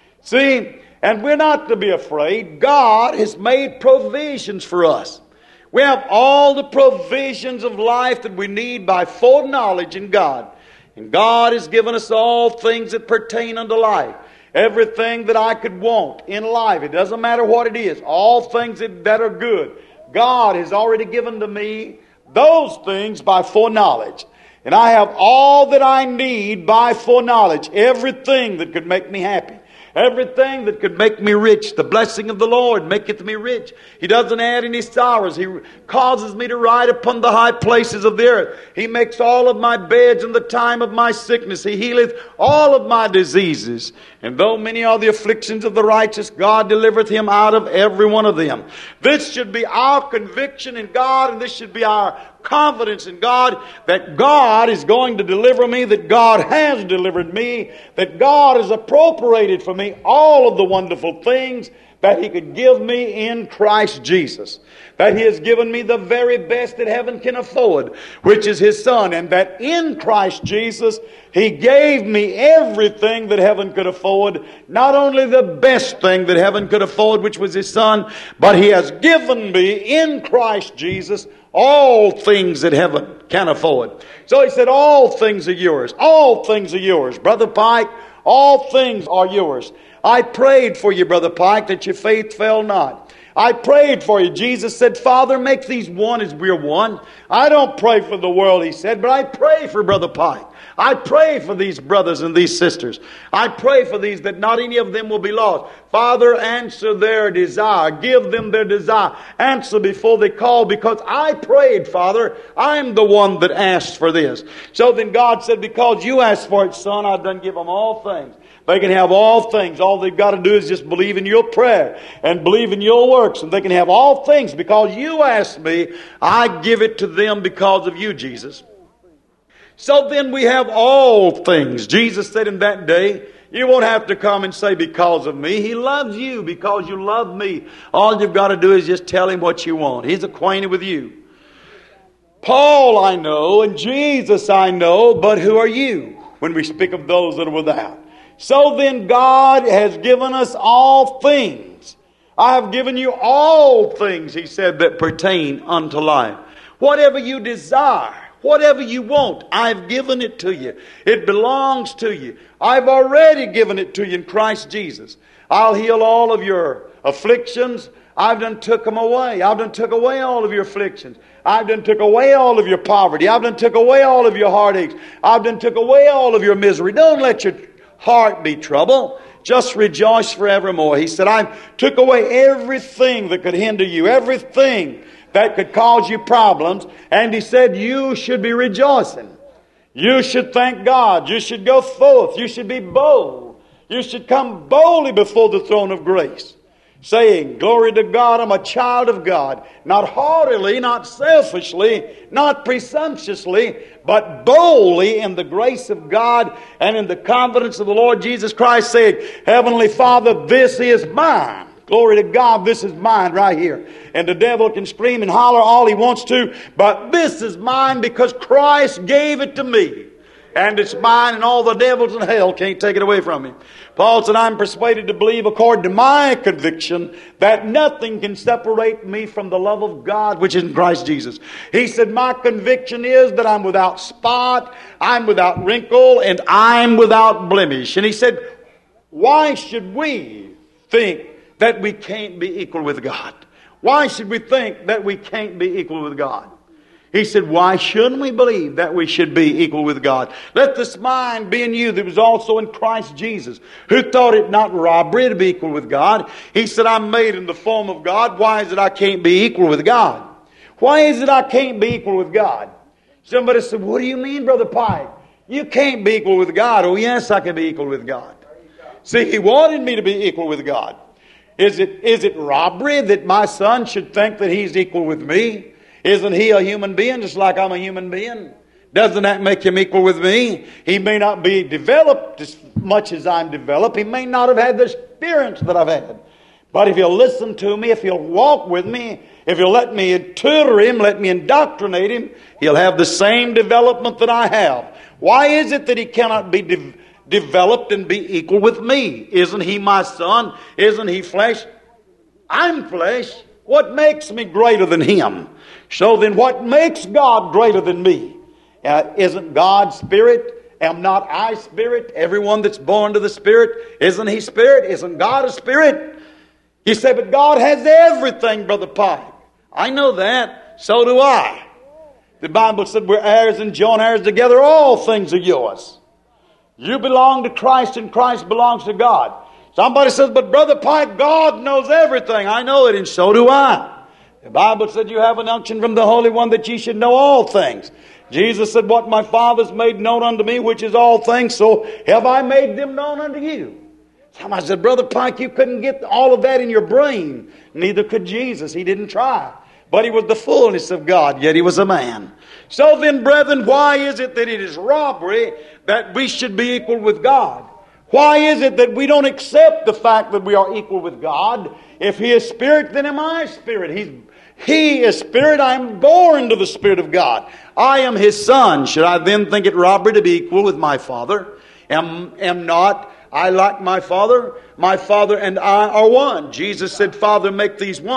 See, and we're not to be afraid. God has made provisions for us. We have all the provisions of life that we need by foreknowledge in God. And God has given us all things that pertain unto life. Everything that I could want in life, it doesn't matter what it is, all things that, that are good, God has already given to me those things by foreknowledge. And I have all that I need by foreknowledge. Everything that could make me happy. Everything that could make me rich. The blessing of the Lord maketh me rich. He doesn't add any sorrows. He causes me to ride upon the high places of the earth. He makes all of my beds in the time of my sickness. He healeth all of my diseases. And though many are the afflictions of the righteous, God delivereth him out of every one of them. This should be our conviction in God, and this should be our confidence in God, that God is going to deliver me, that God has delivered me, that God has appropriated for me all of the wonderful things that He could give me in Christ Jesus. That He has given me the very best that heaven can afford, which is His Son. And that in Christ Jesus, He gave me everything that heaven could afford. Not only the best thing that heaven could afford, which was His Son, but He has given me in Christ Jesus all things that heaven can afford. So he said, all things are yours. All things are yours. Brother Pike, all things are yours. I prayed for you, Brother Pike, that your faith fail not. I prayed for you. Jesus said, Father, make these one as we're one. I don't pray for the world, he said, but I pray for Brother Pike. I pray for these brothers and these sisters. I pray for these that not any of them will be lost. Father, answer their desire. Give them their desire. Answer before they call, because I prayed, Father. I'm the one that asked for this. So then God said, because you asked for it, son, I've done give them all things. They can have all things. All they've got to do is just believe in your prayer and believe in your works. And they can have all things because you asked me. I give it to them because of you, Jesus. So then we have all things. Jesus said in that day, you won't have to come and say because of me. He loves you because you love me. All you've got to do is just tell him what you want. He's acquainted with you. Paul I know and Jesus I know, but who are you when we speak of those that are without? So then God has given us all things. I have given you all things, he said, that pertain unto life. Whatever you desire, whatever you want, I've given it to you. It belongs to you. I've already given it to you in Christ Jesus. I'll heal all of your afflictions. I've done took them away. I've done took away all of your afflictions. I've done took away all of your poverty. I've done took away all of your heartaches. I've done took away all of your misery. Don't let your heart be troubled. Just rejoice forevermore. He said, I took away everything that could hinder you, everything that could cause you problems. And he said, you should be rejoicing. You should thank God. You should go forth. You should be bold. You should come boldly before the throne of grace, saying, glory to God, I'm a child of God. Not haughtily, not selfishly, not presumptuously, but boldly in the grace of God and in the confidence of the Lord Jesus Christ, saying, Heavenly Father, this is mine. Glory to God, this is mine right here. And the devil can scream and holler all he wants to, but this is mine because Christ gave it to me. And it's mine, and all the devils in hell can't take it away from me. Paul said, I'm persuaded to believe according to my conviction that nothing can separate me from the love of God which is in Christ Jesus. He said, my conviction is that I'm without spot, I'm without wrinkle, and I'm without blemish. And he said, why should we think that we can't be equal with God? Why should we think that we can't be equal with God? He said, why shouldn't we believe that we should be equal with God? Let this mind be in you that was also in Christ Jesus, who thought it not robbery to be equal with God. He said, I'm made in the form of God. Why is it I can't be equal with God? Why is it I can't be equal with God? Somebody said, what do you mean, Brother Pike? You can't be equal with God. Oh, yes, I can be equal with God. See, He wanted me to be equal with God. Is it, is it robbery that my son should think that he's equal with me? Isn't he a human being just like I'm a human being? Doesn't that make him equal with me? He may not be developed as much as I'm developed. He may not have had the experience that I've had. But if he'll listen to me, if he'll walk with me, if he'll let me tutor him, let me indoctrinate him, he'll have the same development that I have. Why is it that he cannot be de- developed and be equal with me? Isn't he my son? Isn't he flesh? I'm flesh. What makes me greater than him? So then what makes God greater than me? Uh, isn't God spirit? Am not I spirit? Everyone that's born to the Spirit, isn't he spirit? Isn't God a spirit? You say, but God has everything, Brother Pike. I know that. So do I. The Bible said we're heirs and joint heirs together. All things are yours. You belong to Christ and Christ belongs to God. Somebody says, but Brother Pike, God knows everything. I know it, and so do I. The Bible said you have an unction from the Holy One that ye should know all things. Jesus said, what my Father's made known unto me, which is all things, so have I made them known unto you. Somebody said, Brother Pike, you couldn't get all of that in your brain. Neither could Jesus. He didn't try. But he was the fullness of God, yet he was a man. So then, brethren, why is it that it is robbery that we should be equal with God? Why is it that we don't accept the fact that we are equal with God? If He is Spirit, then am I Spirit. He's, he is Spirit. I am born to the Spirit of God. I am His Son. Should I then think it robbery to be equal with my Father? Am, am not I like my Father? My Father and I are one. Jesus said, Father, make these one.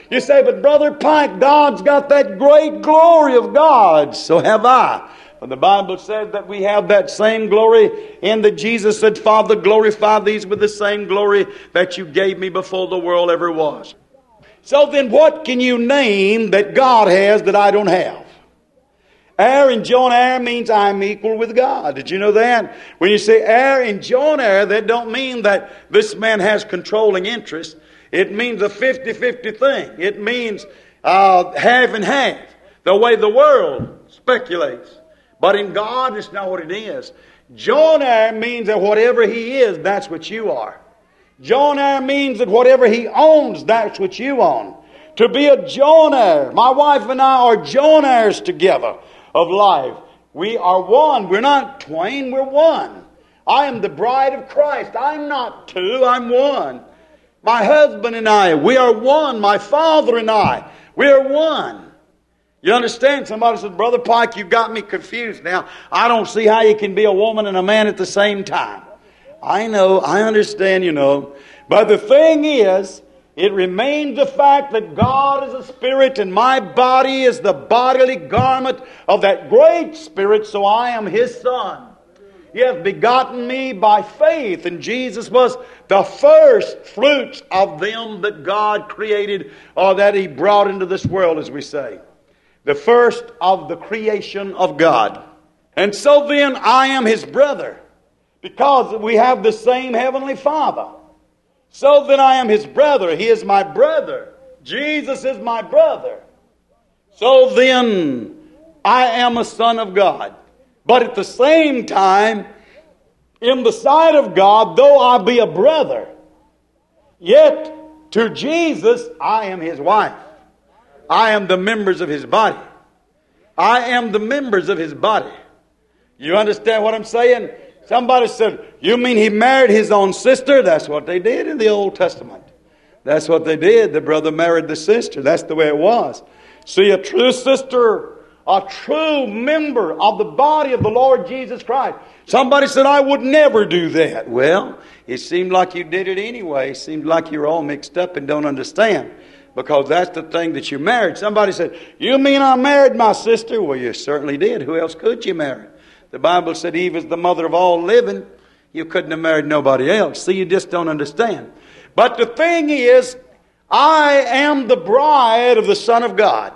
You say, but Brother Pike, God's got that great glory of God. So have I. But the Bible says that we have that same glory, and that Jesus said, Father, glorify these with the same glory that you gave me before the world ever was. So then what can you name that God has that I don't have? Heir and joint heir means I'm equal with God. Did you know that? When you say heir and joint heir, that don't mean that this man has controlling interest. It means a fifty-fifty thing. It means uh, half and half, the way the world speculates. But in God, it's not what it is. Joint heir means that whatever he is, that's what you are. Joint heir means that whatever he owns, that's what you own. To be a joint heir, my wife and I are joint heirs together of life. We are one. We're not twain, we're one. I am the bride of Christ. I'm not two, I'm one. My husband and I, we are one. My father and I, we are one. You understand? Somebody said, Brother Pike, you got me confused now. I don't see how you can be a woman and a man at the same time. I know, I understand, you know. But the thing is, it remains the fact that God is a spirit and my body is the bodily garment of that great spirit, so I am His son. He hath begotten me by faith, and Jesus was the first fruits of them that God created, or that He brought into this world, as we say. The first of the creation of God. And so then I am His brother, because we have the same Heavenly Father. So then I am His brother. He is my brother. Jesus is my brother. So then I am a son of God. But at the same time, in the sight of God, though I be a brother, yet to Jesus I am His wife. I am the members of His body. I am the members of His body. You understand what I'm saying? Somebody said, you mean He married His own sister? That's what they did in the Old Testament. That's what they did. The brother married the sister. That's the way it was. See, a true sister, a true member of the body of the Lord Jesus Christ. Somebody said, I would never do that. Well, it seemed like you did it anyway. It seemed like you're all mixed up and don't understand. Because that's the thing that you married. Somebody said, you mean I married my sister? Well, you certainly did. Who else could you marry? The Bible said Eve is the mother of all living. You couldn't have married nobody else. See, you just don't understand. But the thing is, I am the bride of the Son of God.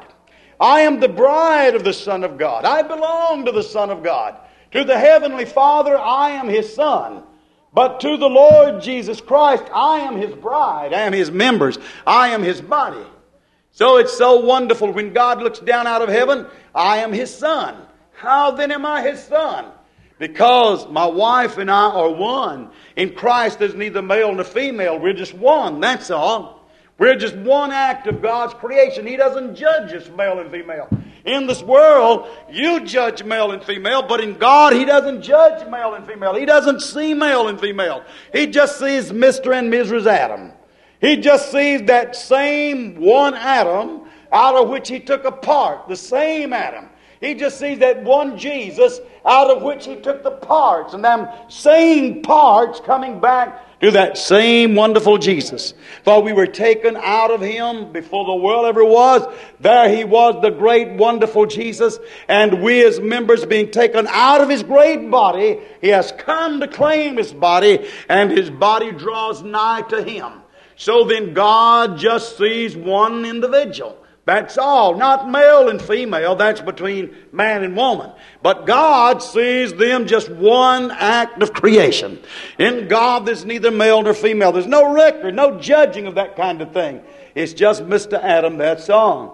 I am the bride of the Son of God. I belong to the Son of God. To the Heavenly Father, I am His son. But to the Lord Jesus Christ, I am His bride. I am His members. I am His body. So it's so wonderful when God looks down out of heaven, I am His son. How then am I His son? Because my wife and I are one. In Christ there's neither male nor female. We're just one, that's all. We're just one act of God's creation. He doesn't judge us male and female. In this world, you judge male and female, but in God, He doesn't judge male and female. He doesn't see male and female. He just sees Mister and Missus Adam. He just sees that same one Adam out of which He took a part, the same Adam. He just sees that one Jesus out of which He took the parts, and them same parts coming back to that same wonderful Jesus. For we were taken out of Him before the world ever was. There He was, the great wonderful Jesus. And we as members being taken out of His great body, He has come to claim His body, and His body draws nigh to Him. So then God just sees one individual. That's all. Not male and female. That's between man and woman. But God sees them just one act of creation. In God there's neither male nor female. There's no record, no judging of that kind of thing. It's just Mister Adam, that's all.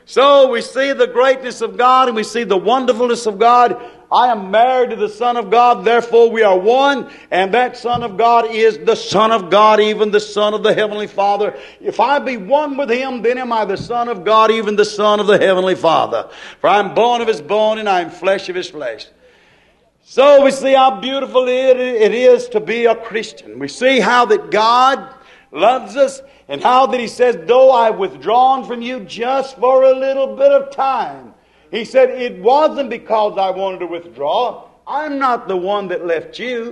So we see the greatness of God and we see the wonderfulness of God. I am married to the Son of God, therefore we are one, and that Son of God is the Son of God, even the Son of the Heavenly Father. If I be one with Him, then am I the Son of God, even the Son of the Heavenly Father. For I am bone of His bone, and I am flesh of His flesh. So we see how beautiful it is to be a Christian. We see how that God loves us, and how that He says, though I've withdrawn from you just for a little bit of time, He said, it wasn't because I wanted to withdraw. I'm not the one that left you.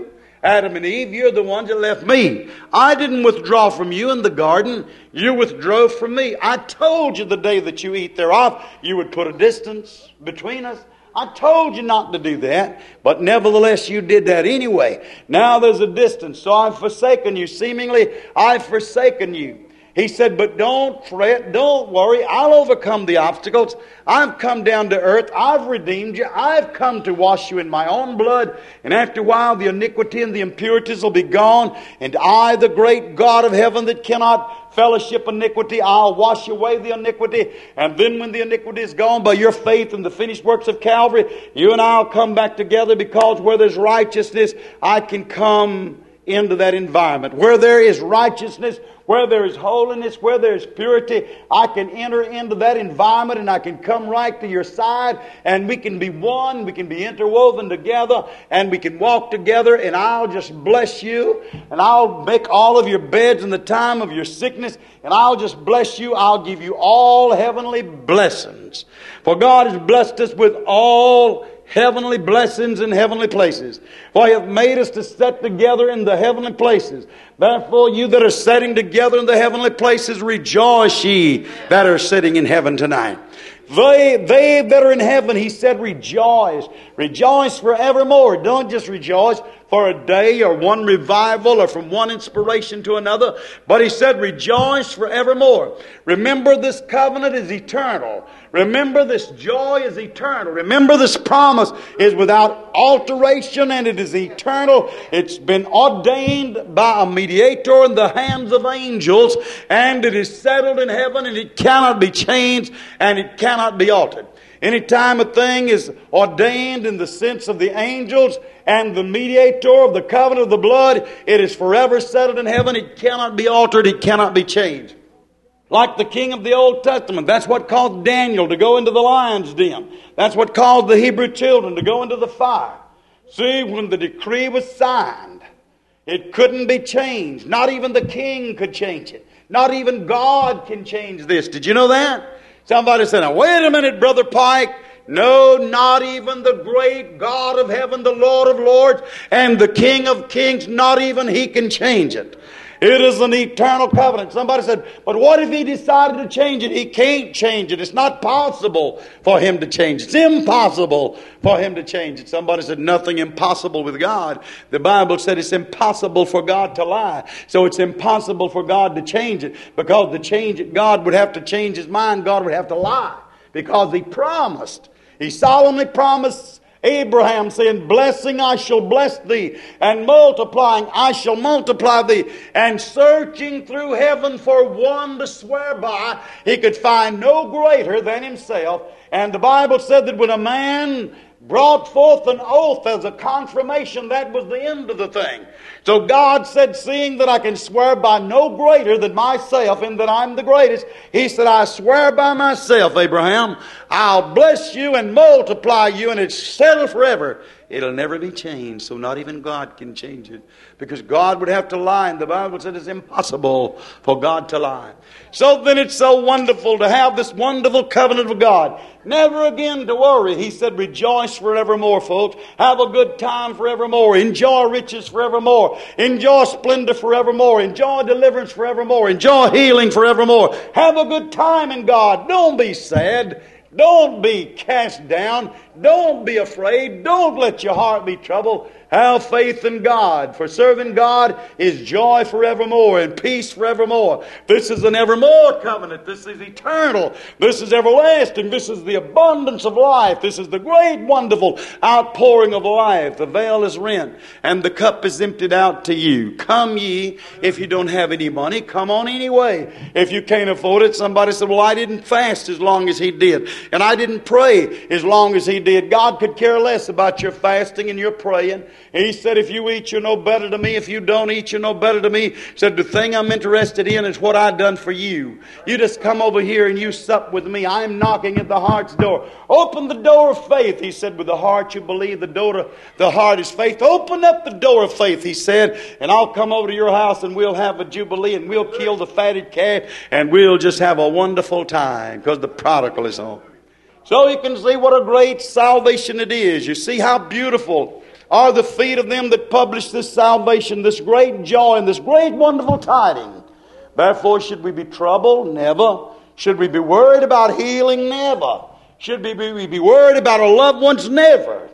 Adam and Eve, you're the ones that left me. I didn't withdraw from you in the garden. You withdrew from me. I told you the day that you eat thereof, you would put a distance between us. I told you not to do that, but nevertheless you did that anyway. Now there's a distance, so I've forsaken you. Seemingly, I've forsaken you. He said, but don't fret, don't worry, I'll overcome the obstacles. I've come down to earth, I've redeemed you, I've come to wash you in my own blood, and after a while the iniquity and the impurities will be gone, and I, the great God of heaven that cannot fellowship iniquity, I'll wash away the iniquity, and then when the iniquity is gone by your faith in the finished works of Calvary, you and I'll come back together, because where there's righteousness, I can come into that environment. Where there is righteousness, where there is holiness, where there is purity, I can enter into that environment and I can come right to your side and we can be one, we can be interwoven together and we can walk together, and I'll just bless you and I'll make all of your beds in the time of your sickness, and I'll just bless you. I'll give you all heavenly blessings. For God has blessed us with all heavenly blessings in heavenly places. For He hath made us to sit together in the heavenly places. Therefore, you that are sitting together in the heavenly places, rejoice ye that are sitting in heaven tonight. They, they that are in heaven, He said, rejoice. Rejoice forevermore. Don't just rejoice for a day or one revival or from one inspiration to another. But He said, rejoice forevermore. Remember, this covenant is eternal. Remember, this joy is eternal. Remember, this promise is without alteration and it is eternal. It's been ordained by a mediator in the hands of angels, and it is settled in heaven, and it cannot be changed and it cannot be altered. Anytime a thing is ordained in the sense of the angels and the mediator of the covenant of the blood, it is forever settled in heaven. It cannot be altered. It cannot be changed. Like the king of the Old Testament, that's what caused Daniel to go into the lion's den. That's what caused the Hebrew children to go into the fire. See, when the decree was signed, it couldn't be changed. Not even the king could change it. Not even God can change this. Did you know that? Somebody said, now wait a minute, Brother Pike. No, not even the great God of heaven, the Lord of lords, and the King of kings, not even He can change it. It is an eternal covenant. Somebody said, but what if He decided to change it? He can't change it. It's not possible for Him to change it. It's impossible for Him to change it. Somebody said, nothing impossible with God. The Bible said it's impossible for God to lie. So it's impossible for God to change it, because to change it, God would have to change His mind. God would have to lie, because He promised. He solemnly promised Abraham, saying, blessing I shall bless thee, and multiplying I shall multiply thee. And searching through heaven for one to swear by, he could find no greater than himself. And the Bible said that when a man brought forth an oath as a confirmation, that was the end of the thing. So God said, seeing that I can swear by no greater than myself, and that I'm the greatest, He said, I swear by myself, Abraham, I'll bless you and multiply you, and it's settled forever. It'll never be changed, so not even God can change it, because God would have to lie, and the Bible said it's impossible for God to lie. So then it's so wonderful to have this wonderful covenant of God. Never again to worry. He said, rejoice forevermore, folks. Have a good time forevermore. Enjoy riches forevermore. Enjoy splendor forevermore. Enjoy deliverance forevermore. Enjoy healing forevermore. Have a good time in God. Don't be sad. Don't be cast down. Don't be afraid. Don't let your heart be troubled. Have faith in God. For serving God is joy forevermore and peace forevermore. This is an evermore covenant. This is eternal. This is everlasting. This is the abundance of life. This is the great, wonderful outpouring of life. The veil is rent and the cup is emptied out to you. Come ye. If you don't have any money, come on anyway. If you can't afford it, somebody said, well, I didn't fast as long as he did, and I didn't pray as long as he did. God could care less about your fasting and your praying. He said, if you eat, you're no better to me. If you don't eat, you're no better to me. He said, the thing I'm interested in is what I've done for you. You just come over here and you sup with me. I'm knocking at the heart's door. Open the door of faith. He said, with the heart you believe, the door to the heart is faith. Open up the door of faith, he said, and I'll come over to your house and we'll have a jubilee and we'll kill the fatted calf and we'll just have a wonderful time, because the prodigal is home. So you can see what a great salvation it is. You see how beautiful are the feet of them that publish this salvation, this great joy, and this great wonderful tidings. Therefore, should we be troubled? Never. Should we be worried about healing? Never. Should we be, we be worried about our loved ones? Never.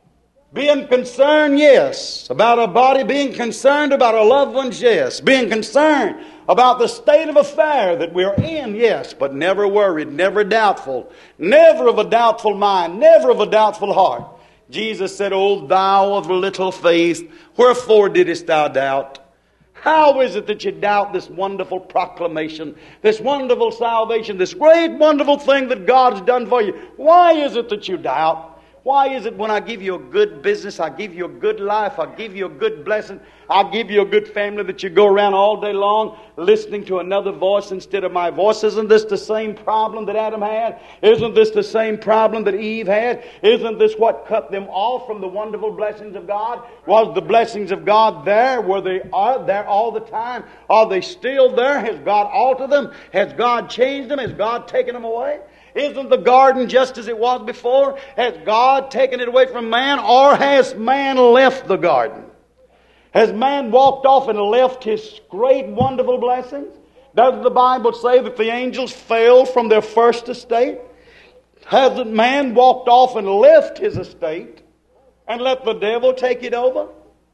Being concerned, yes. About our body, being concerned about our loved ones, yes. Being concerned about the state of affair that we're in, yes. But never worried, never doubtful, never of a doubtful mind, never of a doubtful heart. Jesus said, O thou of little faith, wherefore didst thou doubt? How is it that you doubt this wonderful proclamation, this wonderful salvation, this great wonderful thing that God's done for you? Why is it that you doubt? Why is it when I give you a good business, I give you a good life, I give you a good blessing, I give you a good family, that you go around all day long listening to another voice instead of my voice? Isn't this the same problem that Adam had? Isn't this the same problem that Eve had? Isn't this what cut them off from the wonderful blessings of God? Was the blessings of God there? Were they are there all the time? Are they still there? Has God altered them? Has God changed them? Has God taken them away? Isn't the garden just as it was before? Has God taken it away from man, or has man left the garden? Has man walked off and left his great wonderful blessings? Does the Bible say that the angels fell from their first estate? Hasn't man walked off and left his estate and let the devil take it over?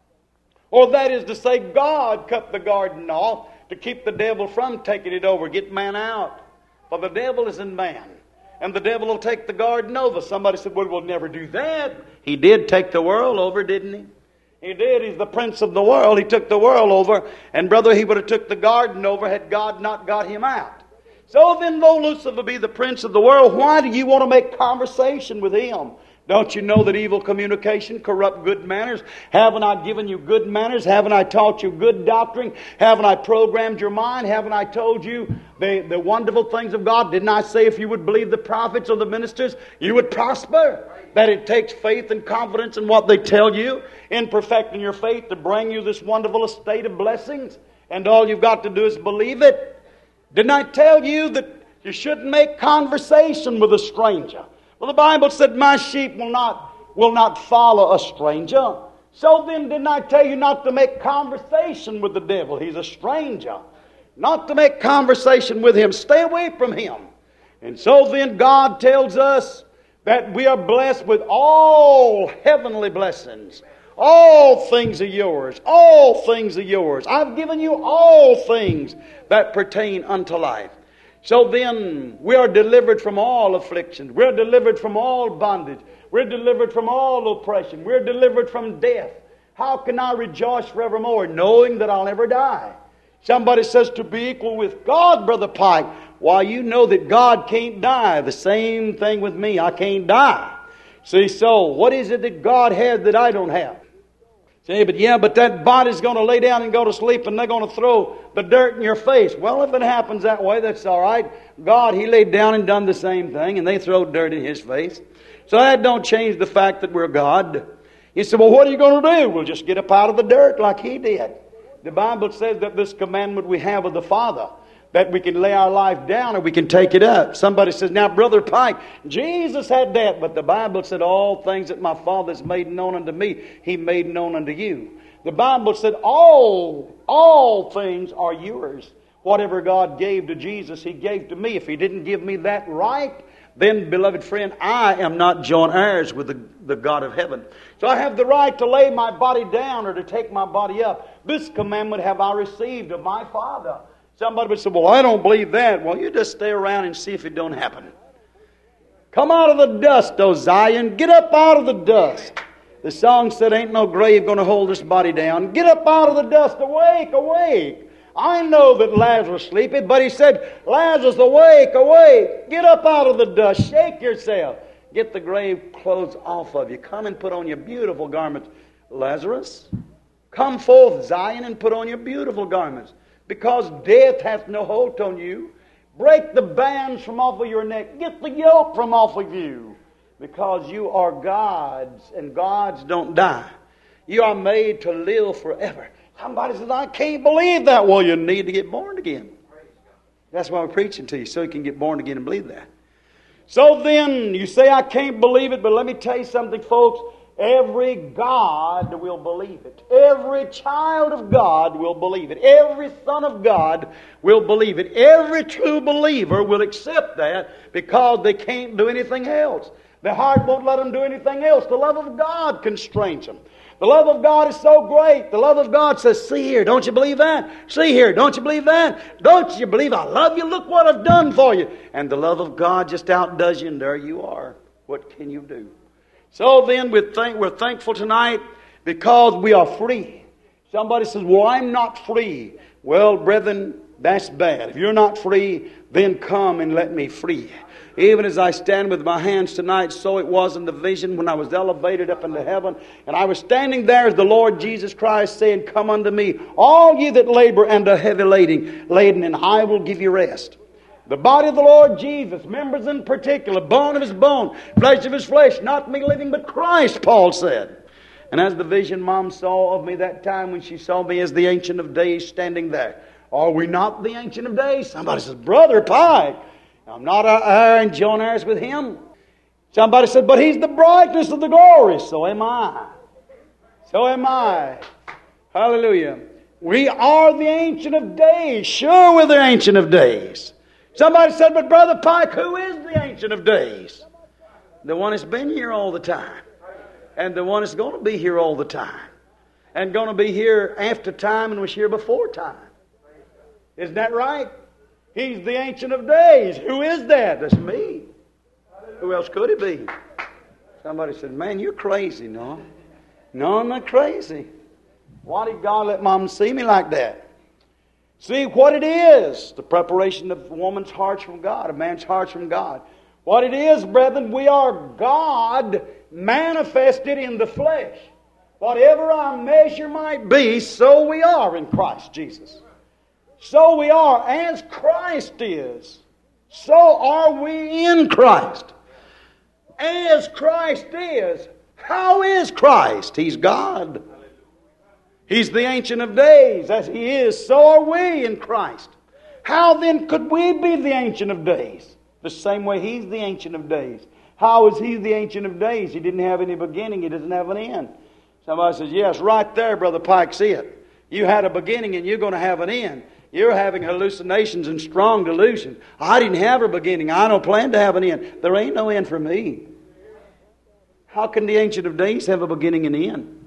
Or that is to say, God cut the garden off to keep the devil from taking it over, get man out. For the devil is in man, and the devil will take the garden over. Somebody said, well, we'll never do that. He did take the world over, didn't he? He did. He's the prince of the world. He took the world over. And brother, he would have took the garden over had God not got him out. So then, though Lucifer be the prince of the world, why do you want to make conversation with him? Don't you know that evil communication corrupt good manners? Haven't I given you good manners? Haven't I taught you good doctrine? Haven't I programmed your mind? Haven't I told you the, the wonderful things of God? Didn't I say if you would believe the prophets or the ministers, you would prosper? That it takes faith and confidence in what they tell you, in perfecting your faith to bring you this wonderful estate of blessings. And all you've got to do is believe it. Didn't I tell you that you shouldn't make conversation with a stranger? Well, the Bible said, my sheep will not, will not follow a stranger. So then, didn't I tell you not to make conversation with the devil? He's a stranger. Not to make conversation with him. Stay away from him. And so then, God tells us that we are blessed with all heavenly blessings. All things are yours. All things are yours. I've given you all things that pertain unto life. So then, we are delivered from all afflictions. We're delivered from all bondage. We're delivered from all oppression. We're delivered from death. How can I rejoice forevermore, knowing that I'll never die? Somebody says to be equal with God, Brother Pike. Why, you know that God can't die. The same thing with me. I can't die. See, so what is it that God has that I don't have? Say, but yeah, but that body's going to lay down and go to sleep, and they're going to throw the dirt in your face. Well, if it happens that way, that's all right. God, He laid down and done the same thing, and they throw dirt in His face. So that don't change the fact that we're God. You say, well, what are you going to do? We'll just get up out of the dirt like He did. The Bible says that this commandment we have of the Father, that we can lay our life down or we can take it up. Somebody says, now, Brother Pike, Jesus had that, but the Bible said all things that my Father has made known unto me, He made known unto you. The Bible said all, all things are yours. Whatever God gave to Jesus, He gave to me. If He didn't give me that right, then, beloved friend, I am not joint heirs with the, the God of heaven. So I have the right to lay my body down or to take my body up. This commandment have I received of my Father. Somebody would say, well, I don't believe that. Well, you just stay around and see if it don't happen. Come out of the dust, O Zion. Get up out of the dust. The song said, ain't no grave going to hold this body down. Get up out of the dust. Awake, awake. I know that Lazarus sleepeth, but he said, Lazarus, awake, awake. Get up out of the dust. Shake yourself. Get the grave clothes off of you. Come and put on your beautiful garments. Lazarus, come forth, Zion, and put on your beautiful garments. Because death hath no hold on you. Break the bands from off of your neck. Get the yoke from off of you. Because you are God's, and God's don't die. You are made to live forever. Somebody says, I can't believe that. Well, you need to get born again. That's why I'm preaching to you, so you can get born again and believe that. So then, you say, I can't believe it, but let me tell you something, folks. Every God will believe it. Every child of God will believe it. Every son of God will believe it. Every true believer will accept that because they can't do anything else. Their heart won't let them do anything else. The love of God constrains them. The love of God is so great. The love of God says, see here, don't you believe that? See here, don't you believe that? Don't you believe I love you? Look what I've done for you. And the love of God just outdoes you, and there you are. What can you do? So then we're, thank, we're thankful tonight because we are free. Somebody says, well, I'm not free. Well, brethren, that's bad. If you're not free, then come and let me free you. Even as I stand with my hands tonight, so it was in the vision when I was elevated up into heaven. And I was standing there as the Lord Jesus Christ saying, come unto me, all ye that labor and are heavy laden, laden, and I will give you rest. The body of the Lord Jesus, members in particular, bone of his bone, flesh of his flesh, not me living but Christ, Paul said. And as the vision Mom saw of me that time when she saw me as the Ancient of Days standing there, are we not the Ancient of Days? Somebody says, Brother Pike, I'm not an heir and joint heirs with him. Somebody said, but he's the brightness of the glory. So am I. So am I. Hallelujah. We are the Ancient of Days. Sure, we're the Ancient of Days. Somebody said, but Brother Pike, who is the Ancient of Days? The one that's been here all the time. And the one that's going to be here all the time. And going to be here after time and was here before time. Isn't that right? He's the Ancient of Days. Who is that? That's me. Who else could it be? Somebody said, man, you're crazy. No, no, I'm not crazy. Why did God let Mom see me like that? See what it is. The preparation of a woman's hearts from God, a man's hearts from God. What it is, brethren, we are God manifested in the flesh. Whatever our measure might be, so we are in Christ Jesus. So we are as Christ is. So are we in Christ. As Christ is. How is Christ? He's God. He's the Ancient of Days. As He is, so are we in Christ. How then could we be the Ancient of Days? The same way He's the Ancient of Days. How is He the Ancient of Days? He didn't have any beginning. He doesn't have an end. Somebody says, yes, right there, Brother Pike, see it. You had a beginning and you're going to have an end. You're having hallucinations and strong delusions. I didn't have a beginning. I don't plan to have an end. There ain't no end for me. How can the Ancient of Days have a beginning and end?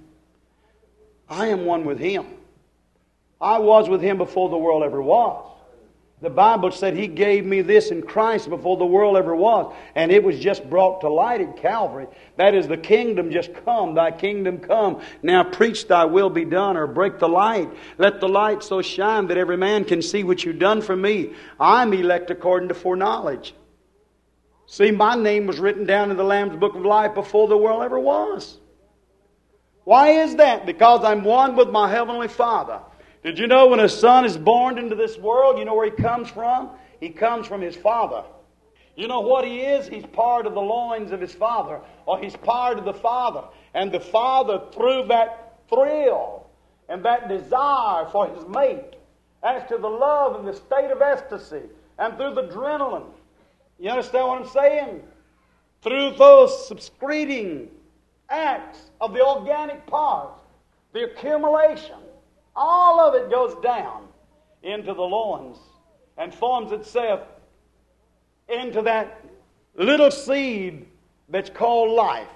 I am one with Him. I was with Him before the world ever was. The Bible said He gave me this in Christ before the world ever was. And it was just brought to light at Calvary. That is, the kingdom just come. Thy kingdom come. Now preach thy will be done, or break the light. Let the light so shine that every man can see what you've done for me. I'm elect according to foreknowledge. See, my name was written down in the Lamb's Book of Life before the world ever was. Why is that? Because I'm one with my Heavenly Father. Did you know when a son is born into this world, you know where he comes from? He comes from his father. You know what he is? He's part of the loins of his father, or he's part of the father. And the father, through that thrill and that desire for his mate, as to the love and the state of ecstasy, and through the adrenaline, you understand what I'm saying? Through those excreting acts of the organic parts, the accumulation, all of it goes down into the loins and forms itself into that little seed that's called life.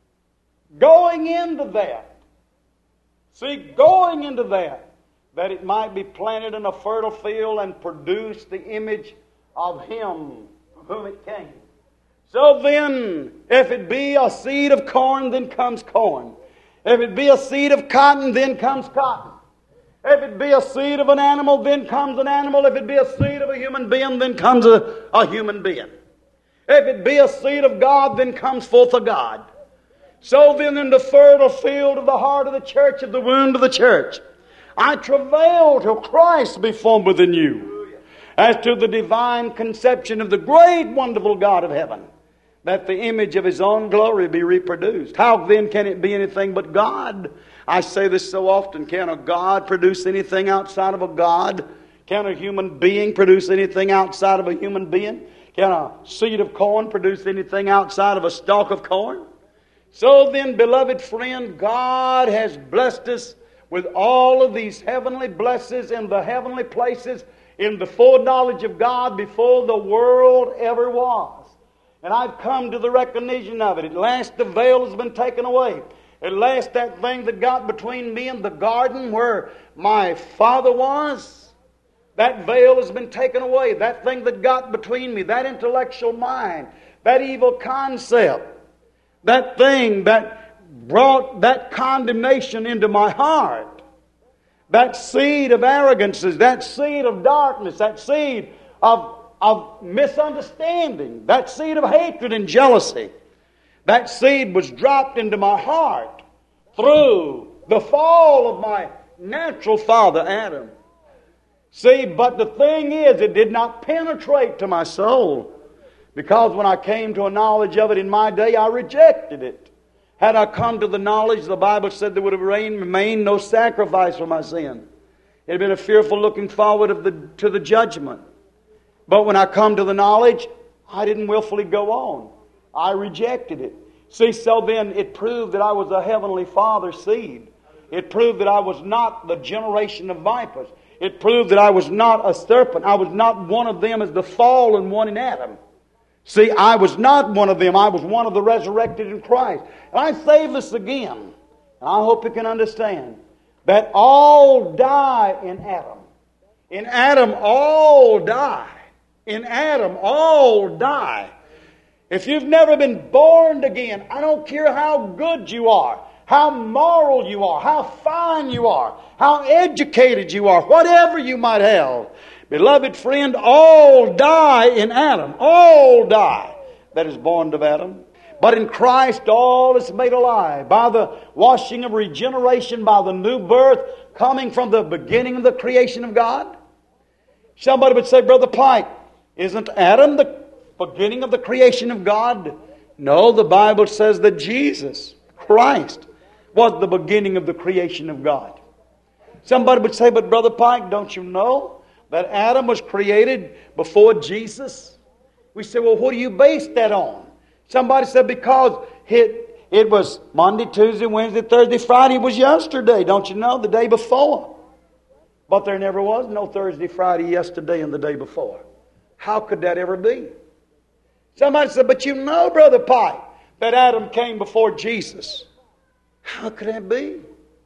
Going into that, see, going into that, that it might be planted in a fertile field and produce the image of Him from whom it came. So then, if it be a seed of corn, then comes corn. If it be a seed of cotton, then comes cotton. If it be a seed of an animal, then comes an animal. If it be a seed of a human being, then comes a, a human being. If it be a seed of God, then comes forth a God. So then in the fertile field of the heart of the church, of the wound of the church, I travail till Christ be formed within you, as to the divine conception of the great wonderful God of heaven, that the image of His own glory be reproduced. How then can it be anything but God? I say this so often. Can a God produce anything outside of a God? Can a human being produce anything outside of a human being? Can a seed of corn produce anything outside of a stalk of corn? So then, beloved friend, God has blessed us with all of these heavenly blessings in the heavenly places, in the full knowledge of God before the world ever was. And I've come to the recognition of it. At last the veil has been taken away. At last that thing that got between me and the garden where my Father was, that veil has been taken away. That thing that got between me, that intellectual mind, that evil concept, that thing that brought that condemnation into my heart, that seed of arrogances, that seed of darkness, that seed of, of misunderstanding, that seed of hatred and jealousy, that seed was dropped into my heart through the fall of my natural father, Adam. See, but the thing is, it did not penetrate to my soul, because when I came to a knowledge of it in my day, I rejected it. Had I come to the knowledge, the Bible said there would have remained no sacrifice for my sin. It had been a fearful looking forward of the, to the judgment. But when I come to the knowledge, I didn't willfully go on. I rejected it. See, so then it proved that I was a heavenly Father seed. It proved that I was not the generation of vipers. It proved that I was not a serpent. I was not one of them as the fallen one in Adam. See, I was not one of them. I was one of the resurrected in Christ. And I say this again, and I hope you can understand, that all die in Adam. In Adam, all die. In Adam, all die. If you've never been born again, I don't care how good you are, how moral you are, how fine you are, how educated you are, whatever you might have, beloved friend, all die in Adam. All die that is born of Adam. But in Christ all is made alive by the washing of regeneration, by the new birth coming from the beginning of the creation of God. Somebody would say, Brother Pike, isn't Adam the beginning of the creation of God? No, the Bible says that Jesus, Christ, was the beginning of the creation of God. Somebody would say, but Brother Pike, don't you know that Adam was created before Jesus? We say, well, what do you base that on? Somebody said, because it, it was Monday, Tuesday, Wednesday, Thursday, Friday. It was yesterday, don't you know, the day before. But there never was no Thursday, Friday, yesterday, and the day before. How could that ever be? Somebody said, but you know, Brother Pike, that Adam came before Jesus. How could that be?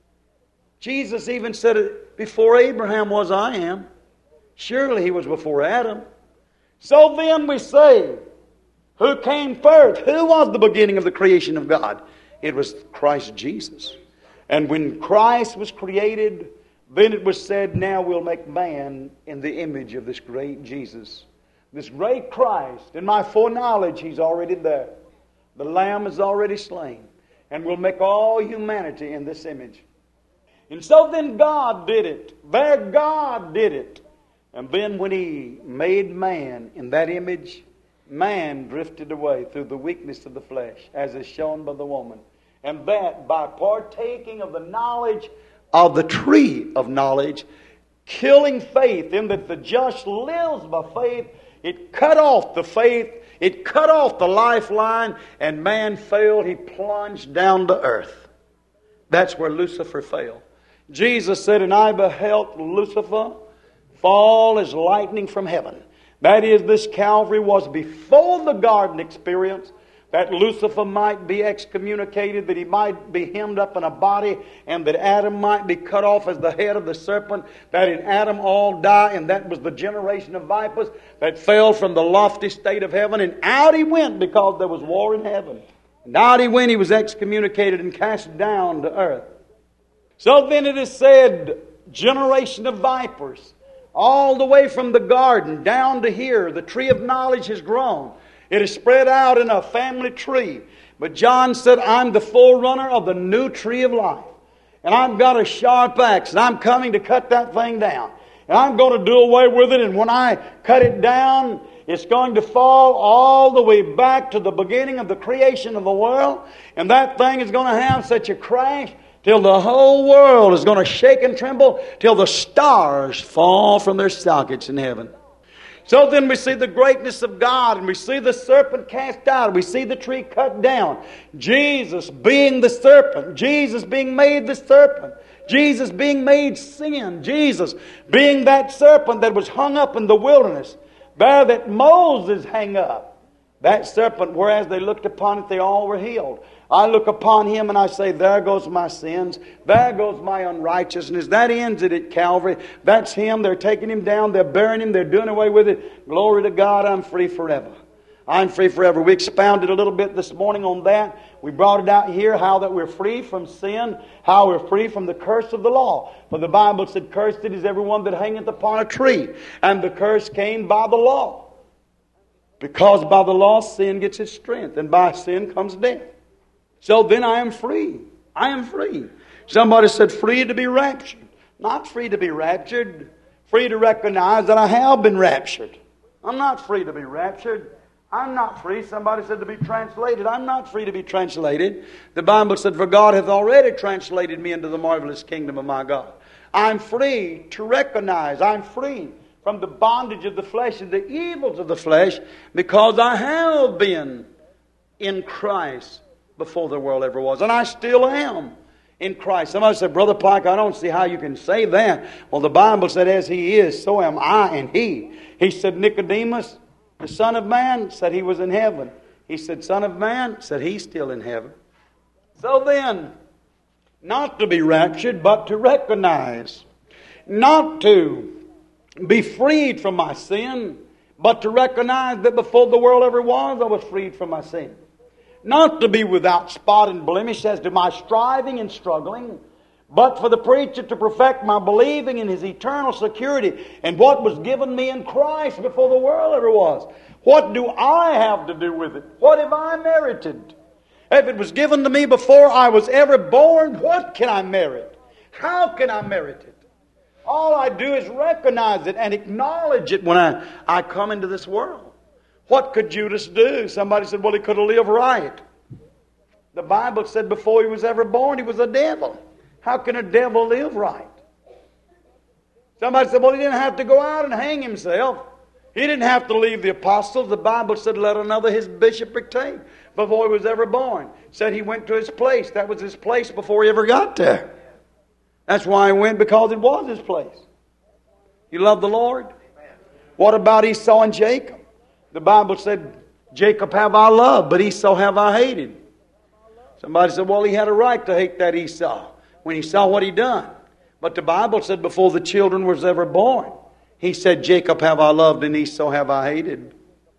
Jesus even said it, before Abraham was, I am. Surely he was before Adam. So then we say, who came first? Who was the beginning of the creation of God? It was Christ Jesus. And when Christ was created, then it was said, now we'll make man in the image of this great Jesus. This great Christ. In my foreknowledge, He's already there. The Lamb is already slain. And we'll make all humanity in this image. And so then God did it. There God did it. And then when He made man in that image, man drifted away through the weakness of the flesh, as is shown by the woman. And that by partaking of the knowledge of the tree of knowledge, killing faith in that the just lives by faith, it cut off the faith, it cut off the lifeline, and man failed. He plunged down to earth. That's where Lucifer fell. Jesus said, and I beheld Lucifer fall as lightning from heaven. That is, this Calvary was before the garden experience, that Lucifer might be excommunicated, that he might be hemmed up in a body, and that Adam might be cut off as the head of the serpent, that in Adam all die, and that was the generation of vipers that fell from the lofty state of heaven, and out he went because there was war in heaven. And out he went, he was excommunicated and cast down to earth. So then it is said, generation of vipers, all the way from the garden down to here, the tree of knowledge has grown. It is spread out in a family tree. But John said, I'm the forerunner of the new tree of life. And I've got a sharp axe, and I'm coming to cut that thing down. And I'm going to do away with it, and when I cut it down, it's going to fall all the way back to the beginning of the creation of the world. And that thing is going to have such a crash till the whole world is going to shake and tremble till the stars fall from their sockets in heaven. So then we see the greatness of God, and we see the serpent cast out, and we see the tree cut down. Jesus being the serpent, Jesus being made the serpent, Jesus being made sin, Jesus being that serpent that was hung up in the wilderness, there that Moses hung up. That serpent, whereas they looked upon it, they all were healed. I look upon him and I say, there goes my sins. There goes my unrighteousness. That ends it at Calvary. That's him. They're taking him down. They're burying him. They're doing away with it. Glory to God. I'm free forever. I'm free forever. We expounded a little bit this morning on that. We brought it out here, how that we're free from sin, how we're free from the curse of the law. For the Bible said, cursed is everyone that hangeth upon a tree. And the curse came by the law. Because by the law sin gets its strength, and by sin comes death. So then I am free. I am free. Somebody said free to be raptured. Not free to be raptured. Free to recognize that I have been raptured. I'm not free to be raptured. I'm not free. Somebody said to be translated. I'm not free to be translated. The Bible said, for God hath already translated me into the marvelous kingdom of my God. I'm free to recognize. I'm free from the bondage of the flesh and the evils of the flesh, because I have been in Christ before the world ever was. And I still am in Christ. Somebody said, Brother Pike, I don't see how you can say that. Well, the Bible said, as he is, so am I in he. He said, Nicodemus, the Son of Man, said he was in heaven. He said, Son of Man, said he's still in heaven. So then, not to be raptured, but to recognize. Not to be freed from my sin, but to recognize that before the world ever was, I was freed from my sin. Not to be without spot and blemish as to my striving and struggling, but for the preacher to perfect my believing in his eternal security and what was given me in Christ before the world ever was. What do I have to do with it? What have I merited? If it was given to me before I was ever born, what can I merit? How can I merit it? All I do is recognize it and acknowledge it when I, I come into this world. What could Judas do? Somebody said, well, he could have lived right. The Bible said before he was ever born, he was a devil. How can a devil live right? Somebody said, well, he didn't have to go out and hang himself. He didn't have to leave the apostles. The Bible said, let another his bishopric take before he was ever born. Said he went to his place. That was his place before he ever got there. That's why he went, because it was his place. You love the Lord? What about Esau and Jacob? The Bible said, Jacob have I loved, but Esau have I hated. Somebody said, well, he had a right to hate that Esau when he saw what he done. But the Bible said before the children was ever born, he said, Jacob have I loved and Esau have I hated.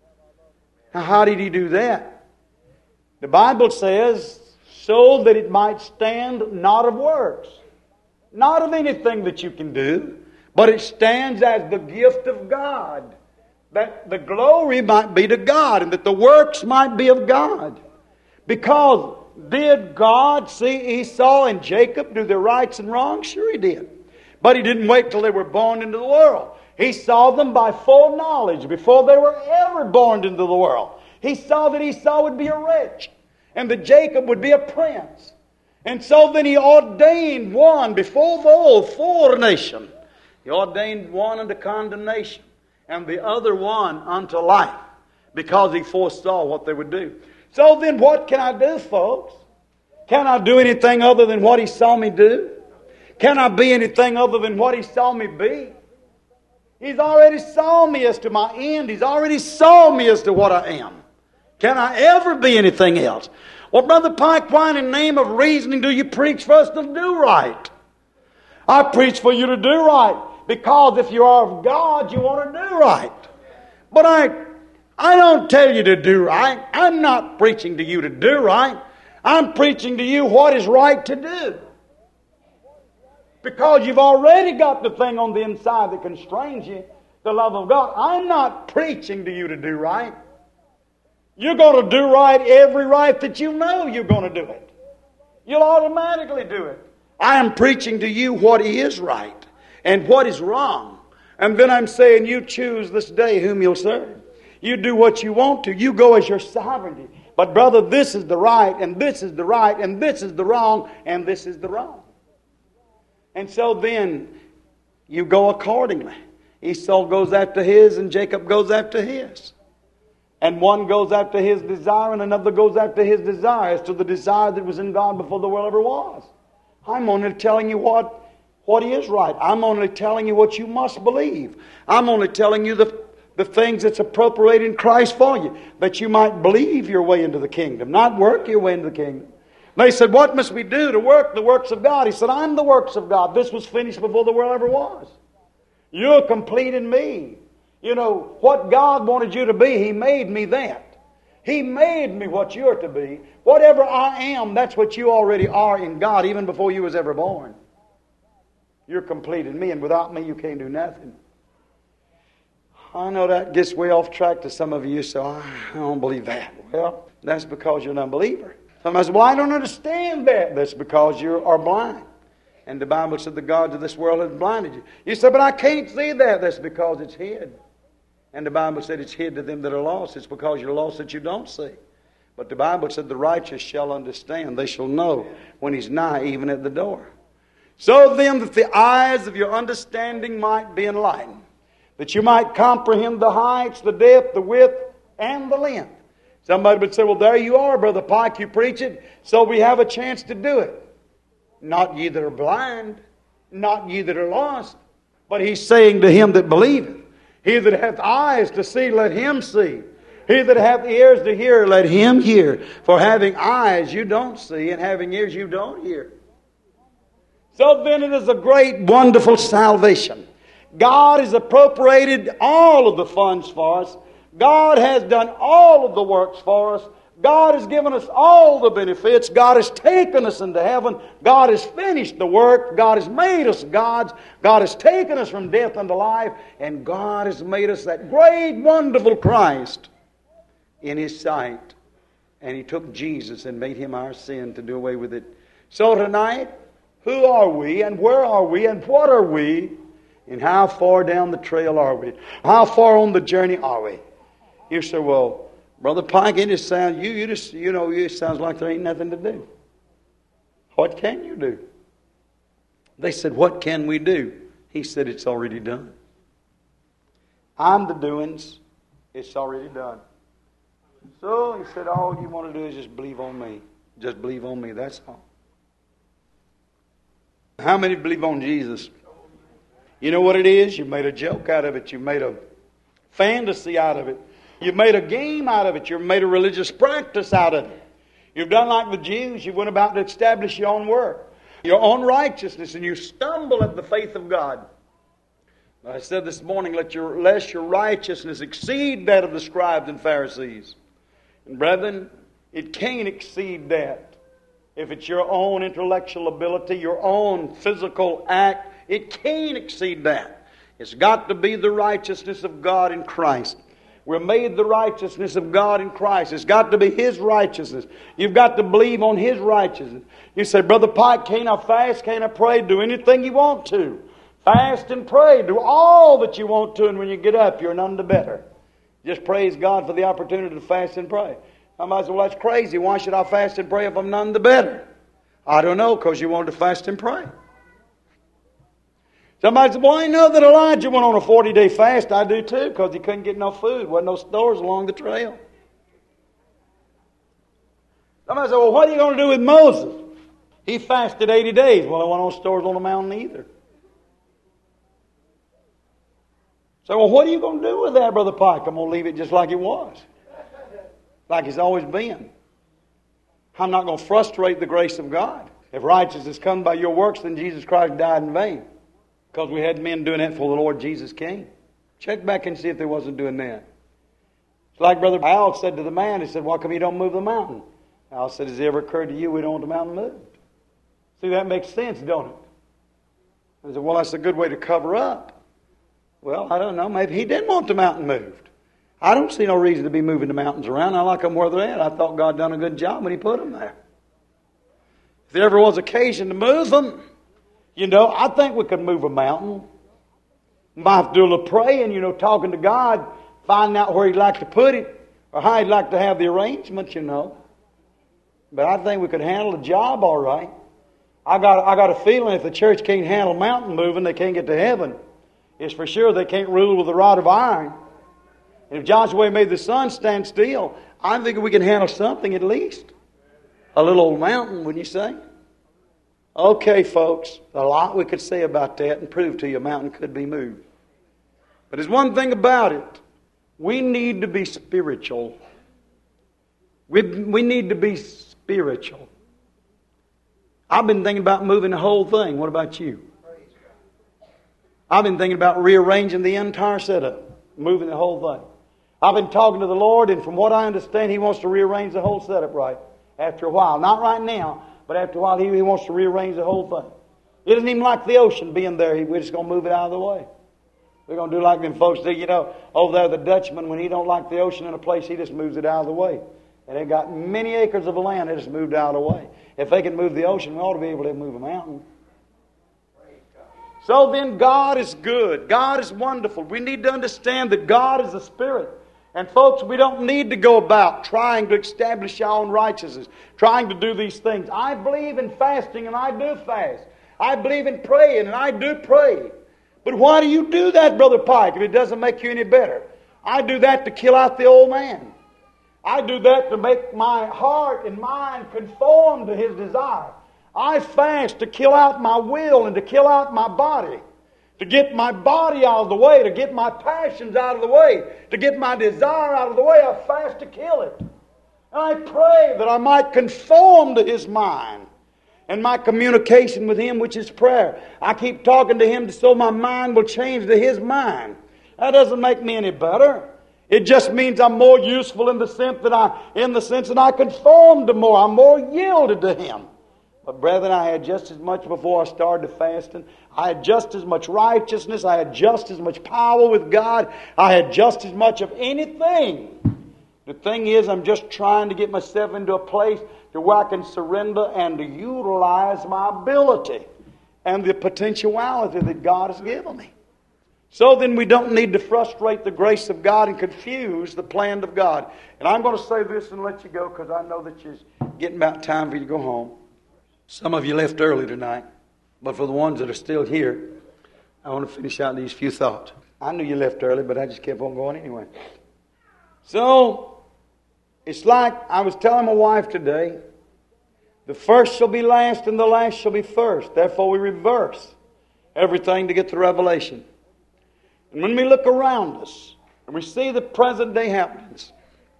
Now, how did he do that? The Bible says, so that it might stand not of works. Not of anything that you can do, but it stands as the gift of God. That the glory might be to God and that the works might be of God. Because did God see Esau and Jacob do their rights and wrongs? Sure he did. But he didn't wait till they were born into the world. He saw them by full knowledge before they were ever born into the world. He saw that Esau would be a wretch and that Jacob would be a prince. And so then he ordained one before the whole forenation. He ordained one unto condemnation and the other one unto life, because he foresaw what they would do. So then what can I do, folks? Can I do anything other than what he saw me do? Can I be anything other than what he saw me be? He's already saw me as to my end. He's already saw me as to what I am. Can I ever be anything else? Well, Brother Pike, why in the name of reasoning do you preach for us to do right? I preach for you to do right, because if you are of God, you want to do right. But I, I don't tell you to do right. I'm not preaching to you to do right. I'm preaching to you what is right to do. Because you've already got the thing on the inside that constrains you, the love of God. I'm not preaching to you to do right. You're going to do right every right that you know you're going to do it. You'll automatically do it. I am preaching to you what is right and what is wrong. And then I'm saying you choose this day whom you'll serve. You do what you want to. You go as your sovereignty. But brother, this is the right, and this is the right, and this is the wrong, and this is the wrong. And so then you go accordingly. Esau goes after his and Jacob goes after his. And one goes after his desire and another goes after his desire as to the desire that was in God before the world ever was. I'm only telling you what, what is right. I'm only telling you what you must believe. I'm only telling you the, the things that's appropriate in Christ for you, that you might believe your way into the kingdom, not work your way into the kingdom. They said, what must we do to work the works of God? He said, I'm the works of God. This was finished before the world ever was. You're complete in me. You know, what God wanted you to be, He made me that. He made me what you're to be. Whatever I am, that's what you already are in God, even before you was ever born. You're complete in me, and without me you can't do nothing. I know that gets way off track to some of you, so I don't believe that. Well, that's because you're an unbeliever. Somebody says, well, I don't understand that. That's because you are blind. And the Bible said the gods of this world have blinded you. You say, but I can't see that. That's because it's hid. And the Bible said it's hid to them that are lost. It's because you're lost that you don't see. But the Bible said the righteous shall understand. They shall know when He's nigh, even at the door. So then that the eyes of your understanding might be enlightened, that you might comprehend the heights, the depth, the width, and the length. Somebody would say, well, there you are, Brother Pike, you preach it, so we have a chance to do it. Not ye that are blind, not ye that are lost, but He's saying to him that believeth, he that hath eyes to see, let him see. He that hath ears to hear, let him hear. For having eyes you don't see, and having ears you don't hear. So then it is a great, wonderful salvation. God has appropriated all of the funds for us. God has done all of the works for us. God has given us all the benefits. God has taken us into heaven. God has finished the work. God has made us gods. God has taken us from death unto life. And God has made us that great, wonderful Christ in His sight. And He took Jesus and made Him our sin to do away with it. So tonight, who are we and where are we and what are we and how far down the trail are we? How far on the journey are we? You say, well, Brother Pike, it just sounds, you, you just, you know, it sounds like there ain't nothing to do. What can you do? They said, what can we do? He said, it's already done. I'm the doings. It's already done. So he said, all you want to do is just believe on me. Just believe on me, that's all. How many believe on Jesus? You know what it is? You made a joke out of it. You made a fantasy out of it. You've made a game out of it. You've made a religious practice out of it. You've done like the Jews. You went about to establish your own work, your own righteousness, and you stumble at the faith of God. I said this morning, let your, lest your righteousness exceed that of the scribes and Pharisees. And brethren, it can't exceed that. If it's your own intellectual ability, your own physical act, it can't exceed that. It's got to be the righteousness of God in Christ. We're made the righteousness of God in Christ. It's got to be His righteousness. You've got to believe on His righteousness. You say, Brother Pike, can't I fast? Can't I pray? Do anything you want to. Fast and pray. Do all that you want to, and when you get up, you're none the better. Just praise God for the opportunity to fast and pray. Somebody says, well, that's crazy. Why should I fast and pray if I'm none the better? I don't know, because you wanted to fast and pray. Somebody said, well, I know that Elijah went on a forty-day fast. I do too, because he couldn't get no food. There wasn't no stores along the trail. Somebody said, well, what are you going to do with Moses? He fasted eighty days. Well, there wasn't no stores on the mountain either. So, well, what are you going to do with that, Brother Pike? I'm going to leave it just like it was. Like it's always been. I'm not going to frustrate the grace of God. If righteousness comes by your works, then Jesus Christ died in vain. Because we had men doing that before the Lord Jesus came. Check back and see if they wasn't doing that. It's like Brother Al said to the man, he said, why come you don't move the mountain? Al said, has it ever occurred to you we don't want the mountain moved? See, that makes sense, don't it? I said, well, that's a good way to cover up. Well, I don't know. Maybe he didn't want the mountain moved. I don't see no reason to be moving the mountains around. I like them where they're at. I thought God done a good job when He put them there. If there ever was occasion to move them, you know, I think we could move a mountain. Might have to do a little praying, you know, talking to God, finding out where He'd like to put it, or how He'd like to have the arrangement, you know. But I think we could handle the job all right. I got, I got a feeling if the church can't handle mountain moving, they can't get to heaven. It's for sure they can't rule with a rod of iron. And if Joshua made the sun stand still, I'm thinking we can handle something at least. A little old mountain, wouldn't you say? Okay, folks, a lot we could say about that and prove to you a mountain could be moved. But there's one thing about it. We need to be spiritual. We, we need to be spiritual. I've been thinking about moving the whole thing. What about you? I've been thinking about rearranging the entire setup, moving the whole thing. I've been talking to the Lord, and from what I understand, He wants to rearrange the whole setup right after a while. Not right now, but after a while, He, he wants to rearrange the whole thing. It isn't even like the ocean being there. He, we're just going to move it out of the way. We're going to do like them folks do. You know, over there, the Dutchman, when he don't like the ocean in a place, he just moves it out of the way. And they've got many acres of land they just moved out of the way. If they can move the ocean, we ought to be able to move a mountain. So then God is good. God is wonderful. We need to understand that God is a Spirit. And folks, we don't need to go about trying to establish our own righteousness, trying to do these things. I believe in fasting, and I do fast. I believe in praying, and I do pray. But why do you do that, Brother Pike, if it doesn't make you any better? I do that to kill out the old man. I do that to make my heart and mind conform to His desire. I fast to kill out my will and to kill out my body. To get my body out of the way, to get my passions out of the way, to get my desire out of the way, I fast to kill it. And I pray that I might conform to His mind and my communication with Him, which is prayer. I keep talking to Him so my mind will change to His mind. That doesn't make me any better. It just means I'm more useful in the sense that I, in the sense that I conform to more. I'm more yielded to Him. But brethren, I had just as much before I started fasting. I had just as much righteousness. I had just as much power with God. I had just as much of anything. The thing is, I'm just trying to get myself into a place to where I can surrender and to utilize my ability and the potentiality that God has given me. So then we don't need to frustrate the grace of God and confuse the plan of God. And I'm going to say this and let you go because I know that it's getting about time for you to go home. Some of you left early tonight, but for the ones that are still here, I want to finish out these few thoughts. I knew you left early, but I just kept on going anyway. So, it's like I was telling my wife today, the first shall be last and the last shall be first. Therefore we reverse everything to get the revelation. And when we look around us and we see the present day happenings,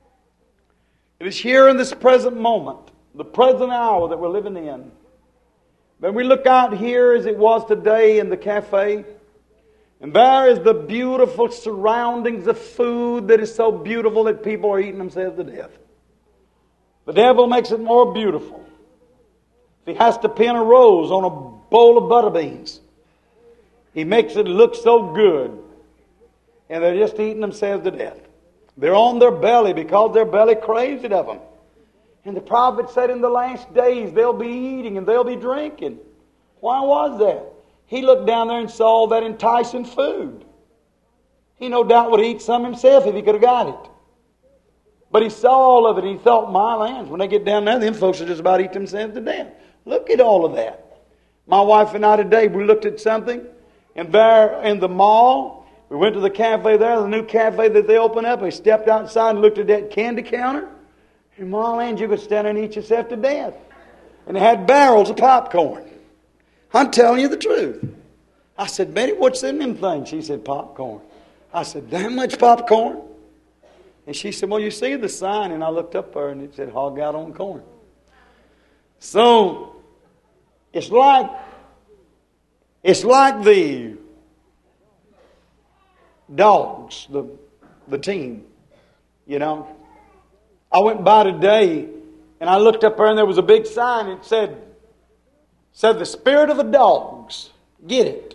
it is here in this present moment, the present hour that we're living in. Then we look out here as it was today in the cafe, and there is the beautiful surroundings of food that is so beautiful that people are eating themselves to death. The devil makes it more beautiful. If he has to pin a rose on a bowl of butter beans, he makes it look so good. And they're just eating themselves to death. They're on their belly because their belly craves it of them. And the prophet said in the last days they'll be eating and they'll be drinking. Why was that? He looked down there and saw that enticing food. He no doubt would eat some himself if he could have got it. But he saw all of it and he thought, my lands, when they get down there, them folks will just about eat themselves to death. Look at all of that. My wife and I today, we looked at something, and there in the mall, we went to the cafe there, the new cafe that they opened up, and we stepped outside and looked at that candy counter. And my land, you could stand there and eat yourself to death. And they had barrels of popcorn. I'm telling you the truth. I said, Betty, what's in them things? She said, popcorn. I said, that much popcorn? And she said, well, you see the sign. And I looked up there and it said, hog out on corn. So, it's like, it's like the dogs, the, the team, you know. I went by today and I looked up there and there was a big sign. It said, said the spirit of the dogs. Get it.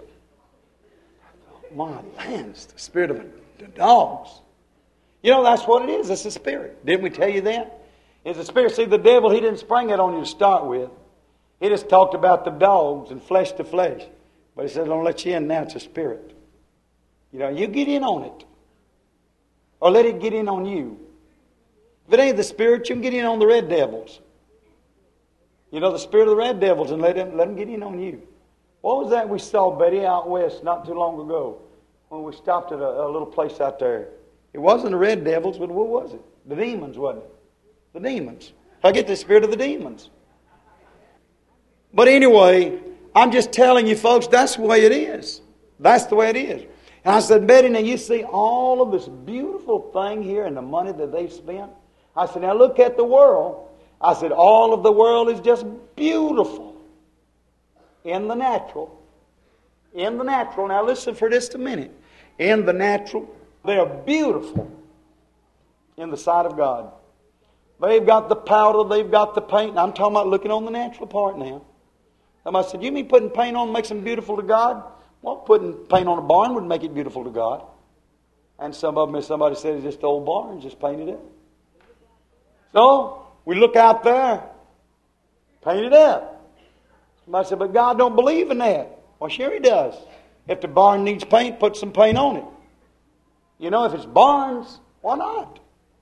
My lands, the spirit of the dogs. You know, that's what it is. It's a spirit. Didn't we tell you that? It's a spirit. See, the devil, he didn't spring it on you to start with. He just talked about the dogs and flesh to flesh. But he said, don't let you in now. It's a spirit. You know, you get in on it. Or let it get in on you. If it ain't the spirit, you can get in on the red devils. You know, the spirit of the red devils, and let them, let them get in on you. What was that we saw, Betty, out west not too long ago? Well, we stopped at a, a little place out there. It wasn't the Red Devils, but what was it? The demons, wasn't it? The demons. I get the spirit of the demons. But anyway, I'm just telling you folks, that's the way it is. That's the way it is. And I said, Betty, now you see all of this beautiful thing here and the money that they've spent? I said, now look at the world. I said, all of the world is just beautiful in the natural. In the natural. Now listen for just a minute. In the natural, they are beautiful in the sight of God. They've got the powder, they've got the paint. I'm talking about looking on the natural part now. Somebody said, you mean putting paint on makes them beautiful to God? Well, putting paint on a barn would make it beautiful to God. And some of them, somebody said, it's just old barns, just painted up. So, we look out there, paint it up. Somebody said, but God don't believe in that. Well, sure He does. If the barn needs paint, put some paint on it. You know, if it's barns, why not?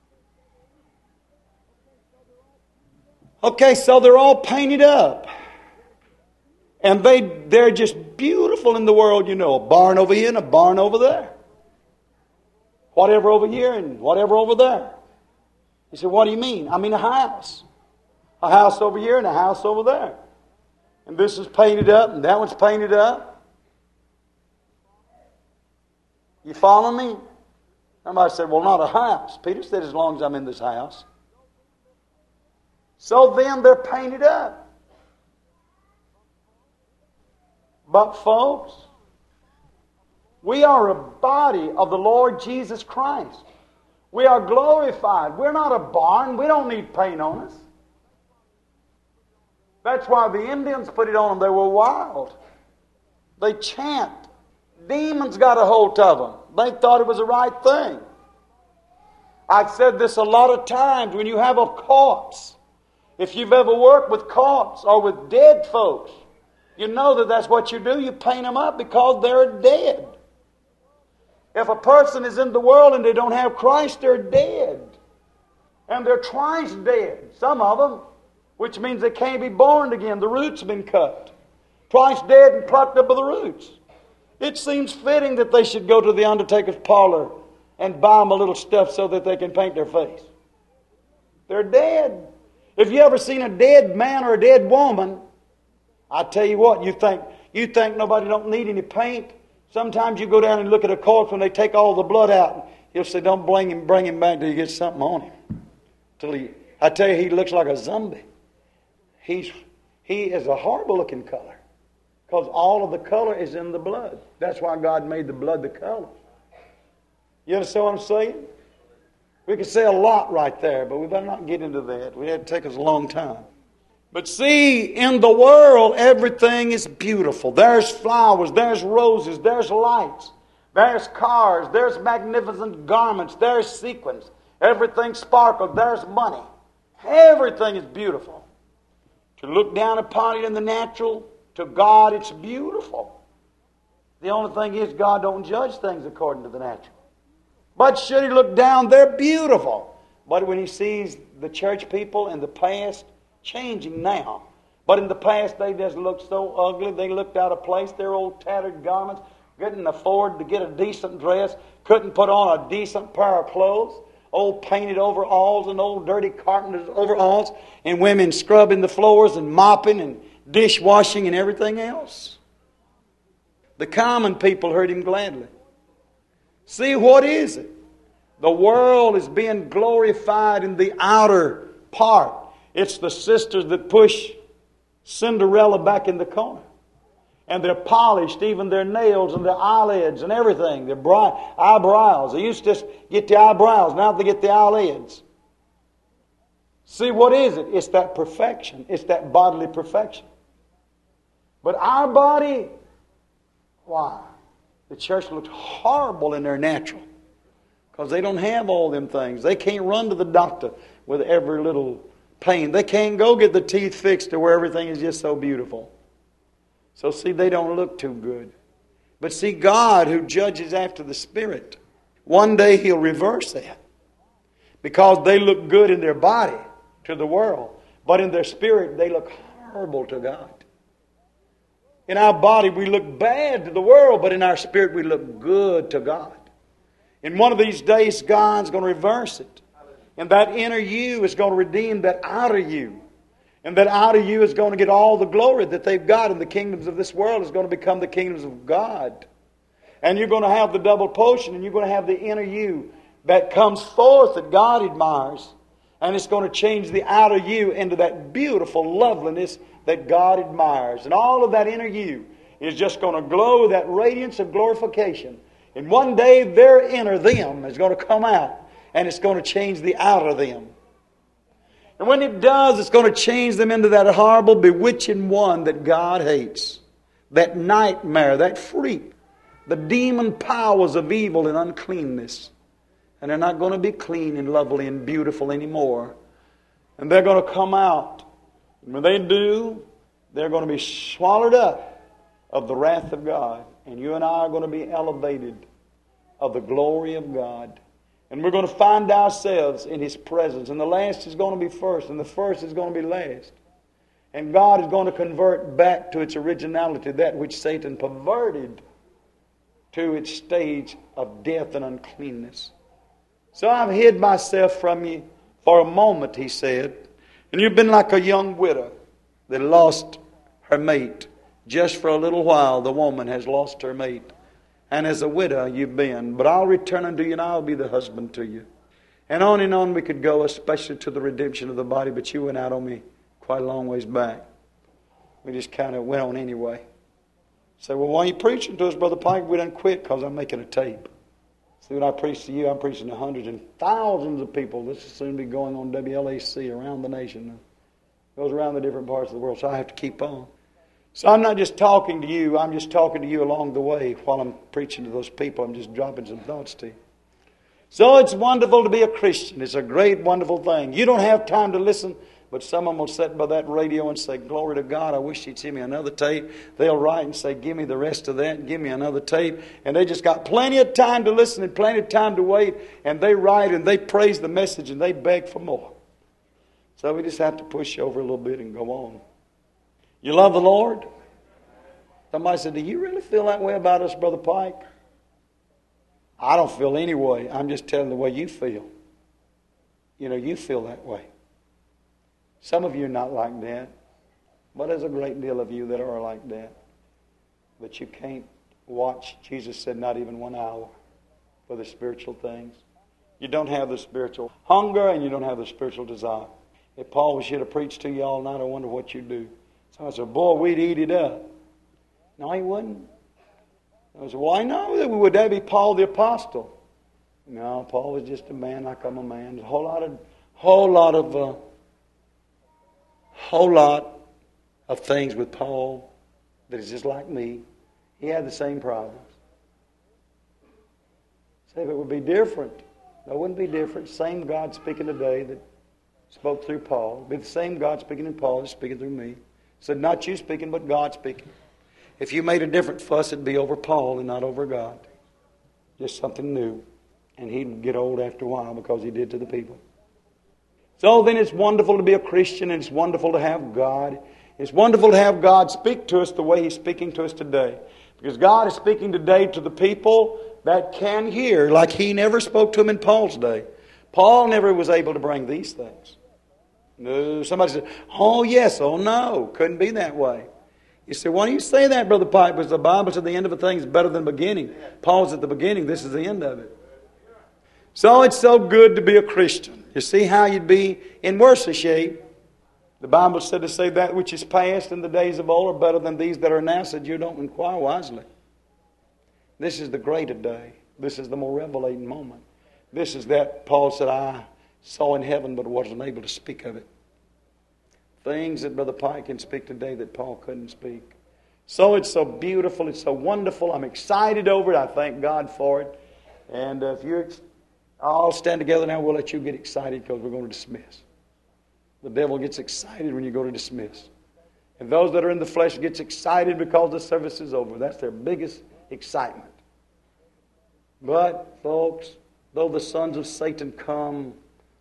Okay, so they're all painted up. And they, they're just beautiful in the world, you know. A barn over here and a barn over there. Whatever over here and whatever over there. He said, what do you mean? I mean a house. A house over here and a house over there. And this is painted up and that one's painted up. You follow me? Somebody said, well, not a house. Peter said, as long as I'm in this house. So then they're painted up. But folks, we are a body of the Lord Jesus Christ. We are glorified. We're not a barn. We don't need paint on us. That's why the Indians put it on them. They were wild. They chant. Demons got a hold of them. They thought it was the right thing. I've said this a lot of times. When you have a corpse, if you've ever worked with corpse or with dead folks, you know that that's what you do. You paint them up because they're dead. If a person is in the world and they don't have Christ, they're dead. And they're twice dead. Some of them, which means they can't be born again. The roots have been cut. Twice dead and plucked up by the roots. It seems fitting that they should go to the undertaker's parlor and buy them a little stuff so that they can paint their face. They're dead. If you ever seen a dead man or a dead woman, I tell you what, you think you think nobody don't need any paint. Sometimes you go down and look at a corpse when they take all the blood out. He'll say, don't bring him, bring him back till you get something on him. Till he, I tell you, he looks like a zombie. He's he is a horrible looking color. Because all of the color is in the blood. That's why God made the blood the color. You understand what I'm saying? We could say a lot right there, but we better not get into that. We had to take us a long time. But see, in the world, everything is beautiful. There's flowers, there's roses, there's lights, there's cars, there's magnificent garments, there's sequins. Everything sparkles, there's money. Everything is beautiful. To look down upon it in the natural, to God, it's beautiful. The only thing is, God don't judge things according to the natural. But should He look down, they're beautiful. But when He sees the church people in the past, changing now. But in the past, they just looked so ugly. They looked out of place. Their old tattered garments. Couldn't afford to get a decent dress. Couldn't put on a decent pair of clothes. Old painted overalls and old dirty carpenter's overalls. And women scrubbing the floors and mopping and dishwashing and everything else. The common people heard Him gladly. See, what is it? The world is being glorified in the outer part. It's the sisters that push Cinderella back in the corner. And they're polished, even their nails and their eyelids and everything. Their bri- eyebrows. They used to just get the eyebrows. Now they get the eyelids. See, what is it? It's that perfection. It's that bodily perfection. But our body, why? The church looks horrible in their natural. Because they don't have all them things. They can't run to the doctor with every little pain. They can't go get the teeth fixed to where everything is just so beautiful. So see, they don't look too good. But see, God, who judges after the Spirit, one day He'll reverse that. Because they look good in their body to the world. But in their spirit, they look horrible to God. In our body we look bad to the world, but in our spirit we look good to God. And one of these days God's going to reverse it. And that inner you is going to redeem that outer you. And that outer you is going to get all the glory that they've got, and the kingdoms of this world is going to become the kingdoms of God. And you're going to have the double portion, and you're going to have the inner you that comes forth that God admires. And it's going to change the outer you into that beautiful loveliness that God admires. And all of that inner you is just going to glow with that radiance of glorification. And one day their inner them is going to come out, and it's going to change the outer them. And when it does, it's going to change them into that horrible, bewitching one that God hates. That nightmare, that freak, the demon powers of evil and uncleanness. And they're not going to be clean and lovely and beautiful anymore. And they're going to come out. And when they do, they're going to be swallowed up of the wrath of God. And you and I are going to be elevated of the glory of God. And we're going to find ourselves in His presence. And the last is going to be first, and the first is going to be last. And God is going to convert back to its originality that which Satan perverted to its stage of death and uncleanness. So I've hid myself from you for a moment, he said. And you've been like a young widow that lost her mate. Just for a little while the woman has lost her mate. And as a widow you've been. But I'll return unto you, and I'll be the husband to you. And on and on we could go, especially to the redemption of the body. But you went out on me quite a long ways back. We just kind of went on anyway. Say, well, why are you preaching to us, Brother Pike? We done quit because I'm making a tape. See, when I preach to you, I'm preaching to hundreds and thousands of people. This will soon be going on W L A C around the nation. It goes around the different parts of the world, so I have to keep on. So I'm not just talking to you, I'm just talking to you along the way while I'm preaching to those people. I'm just dropping some thoughts to you. So it's wonderful to be a Christian. It's a great, wonderful thing. You don't have time to listen, but someone will sit by that radio and say, glory to God, I wish He'd send me another tape. They'll write and say, give me the rest of that, give me another tape. And they just got plenty of time to listen and plenty of time to wait. And they write and they praise the message and they beg for more. So we just have to push over a little bit and go on. You love the Lord? Somebody said, do you really feel that way about us, Brother Pike? I don't feel any way. I'm just telling the way you feel. You know, you feel that way. Some of you are not like that. But there's a great deal of you that are like that. But you can't watch, Jesus said, not even one hour for the spiritual things. You don't have the spiritual hunger and you don't have the spiritual desire. If Paul was here to preach to you all night, I wonder what you'd do. So I said, boy, we'd eat it up. No, he wouldn't. I said, why no? Would that be Paul the Apostle? No, Paul was just a man like I'm a man. There's a whole lot of, whole lot of, uh, whole lot of things with Paul that is just like me. He had the same problems. Say, if it would be different, it wouldn't be different. Same God speaking today that spoke through Paul. It'd be the same God speaking in Paul that's speaking through me. Said, not you speaking, but God speaking. If you made a different fuss, it'd be over Paul and not over God. Just something new. And he'd get old after a while because he did to the people. So then it's wonderful to be a Christian, and it's wonderful to have God. It's wonderful to have God speak to us the way He's speaking to us today. Because God is speaking today to the people that can hear like He never spoke to them in Paul's day. Paul never was able to bring these things. No, somebody said, oh yes, oh no, couldn't be that way. You say, why do you say that, Brother Pipe? Because the Bible said the end of a thing is better than the beginning. Paul's at the beginning, this is the end of it. So it's so good to be a Christian. You see how you'd be in worse shape. The Bible said to say that which is past in the days of old are better than these that are now, said you don't inquire wisely. This is the greater day. This is the more revelating moment. This is that Paul said, I saw in heaven but wasn't able to speak of it. Things that Brother Pike can speak today that Paul couldn't speak. So it's so beautiful. It's so wonderful. I'm excited over it. I thank God for it. And uh, if you're, I'll stand together now. We'll let you get excited because we're going to dismiss. The devil gets excited when you go to dismiss. And those that are in the flesh gets excited because the service is over. That's their biggest excitement. But, folks, though the sons of Satan come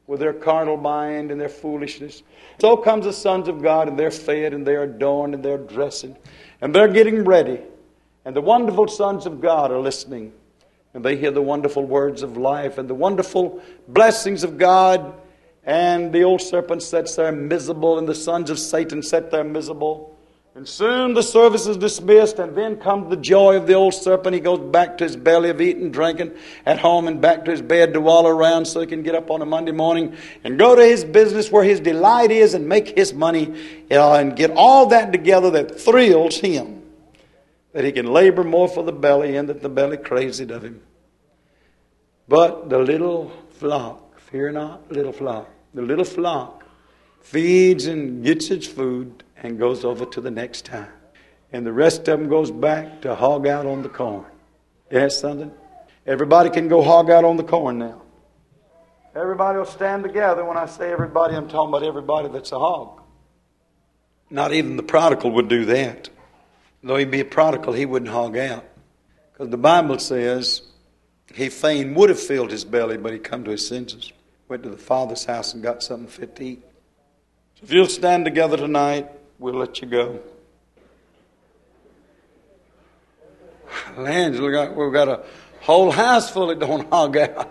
with their carnal mind and their foolishness. So comes the sons of God, and they're fed, and they're adorned, and they're dressing, and they're getting ready. And the wonderful sons of God are listening, and they hear the wonderful words of life and the wonderful blessings of God. And the old serpent sits there miserable, and the sons of Satan sit there miserable. And soon the service is dismissed, and then comes the joy of the old serpent. He goes back to his belly of eating, drinking at home, and back to his bed to wallow around so he can get up on a Monday morning and go to his business where his delight is and make his money, you know, and get all that together that thrills him. That he can labor more for the belly, and that the belly craves it of him. But the little flock, fear not, little flock, the little flock feeds and gets its food and goes over to the next time. And the rest of them goes back to hog out on the corn. Yes, something? Everybody can go hog out on the corn now. Everybody will stand together. When I say everybody, I'm talking about everybody that's a hog. Not even the prodigal would do that. Though he'd be a prodigal, he wouldn't hog out. Because the Bible says he fain would have filled his belly, but he come to his senses. Went to the Father's house and got something fit to eat. So if you'll stand together tonight, we'll let you go. Lands, we got, we've got a whole house full that don't hog out.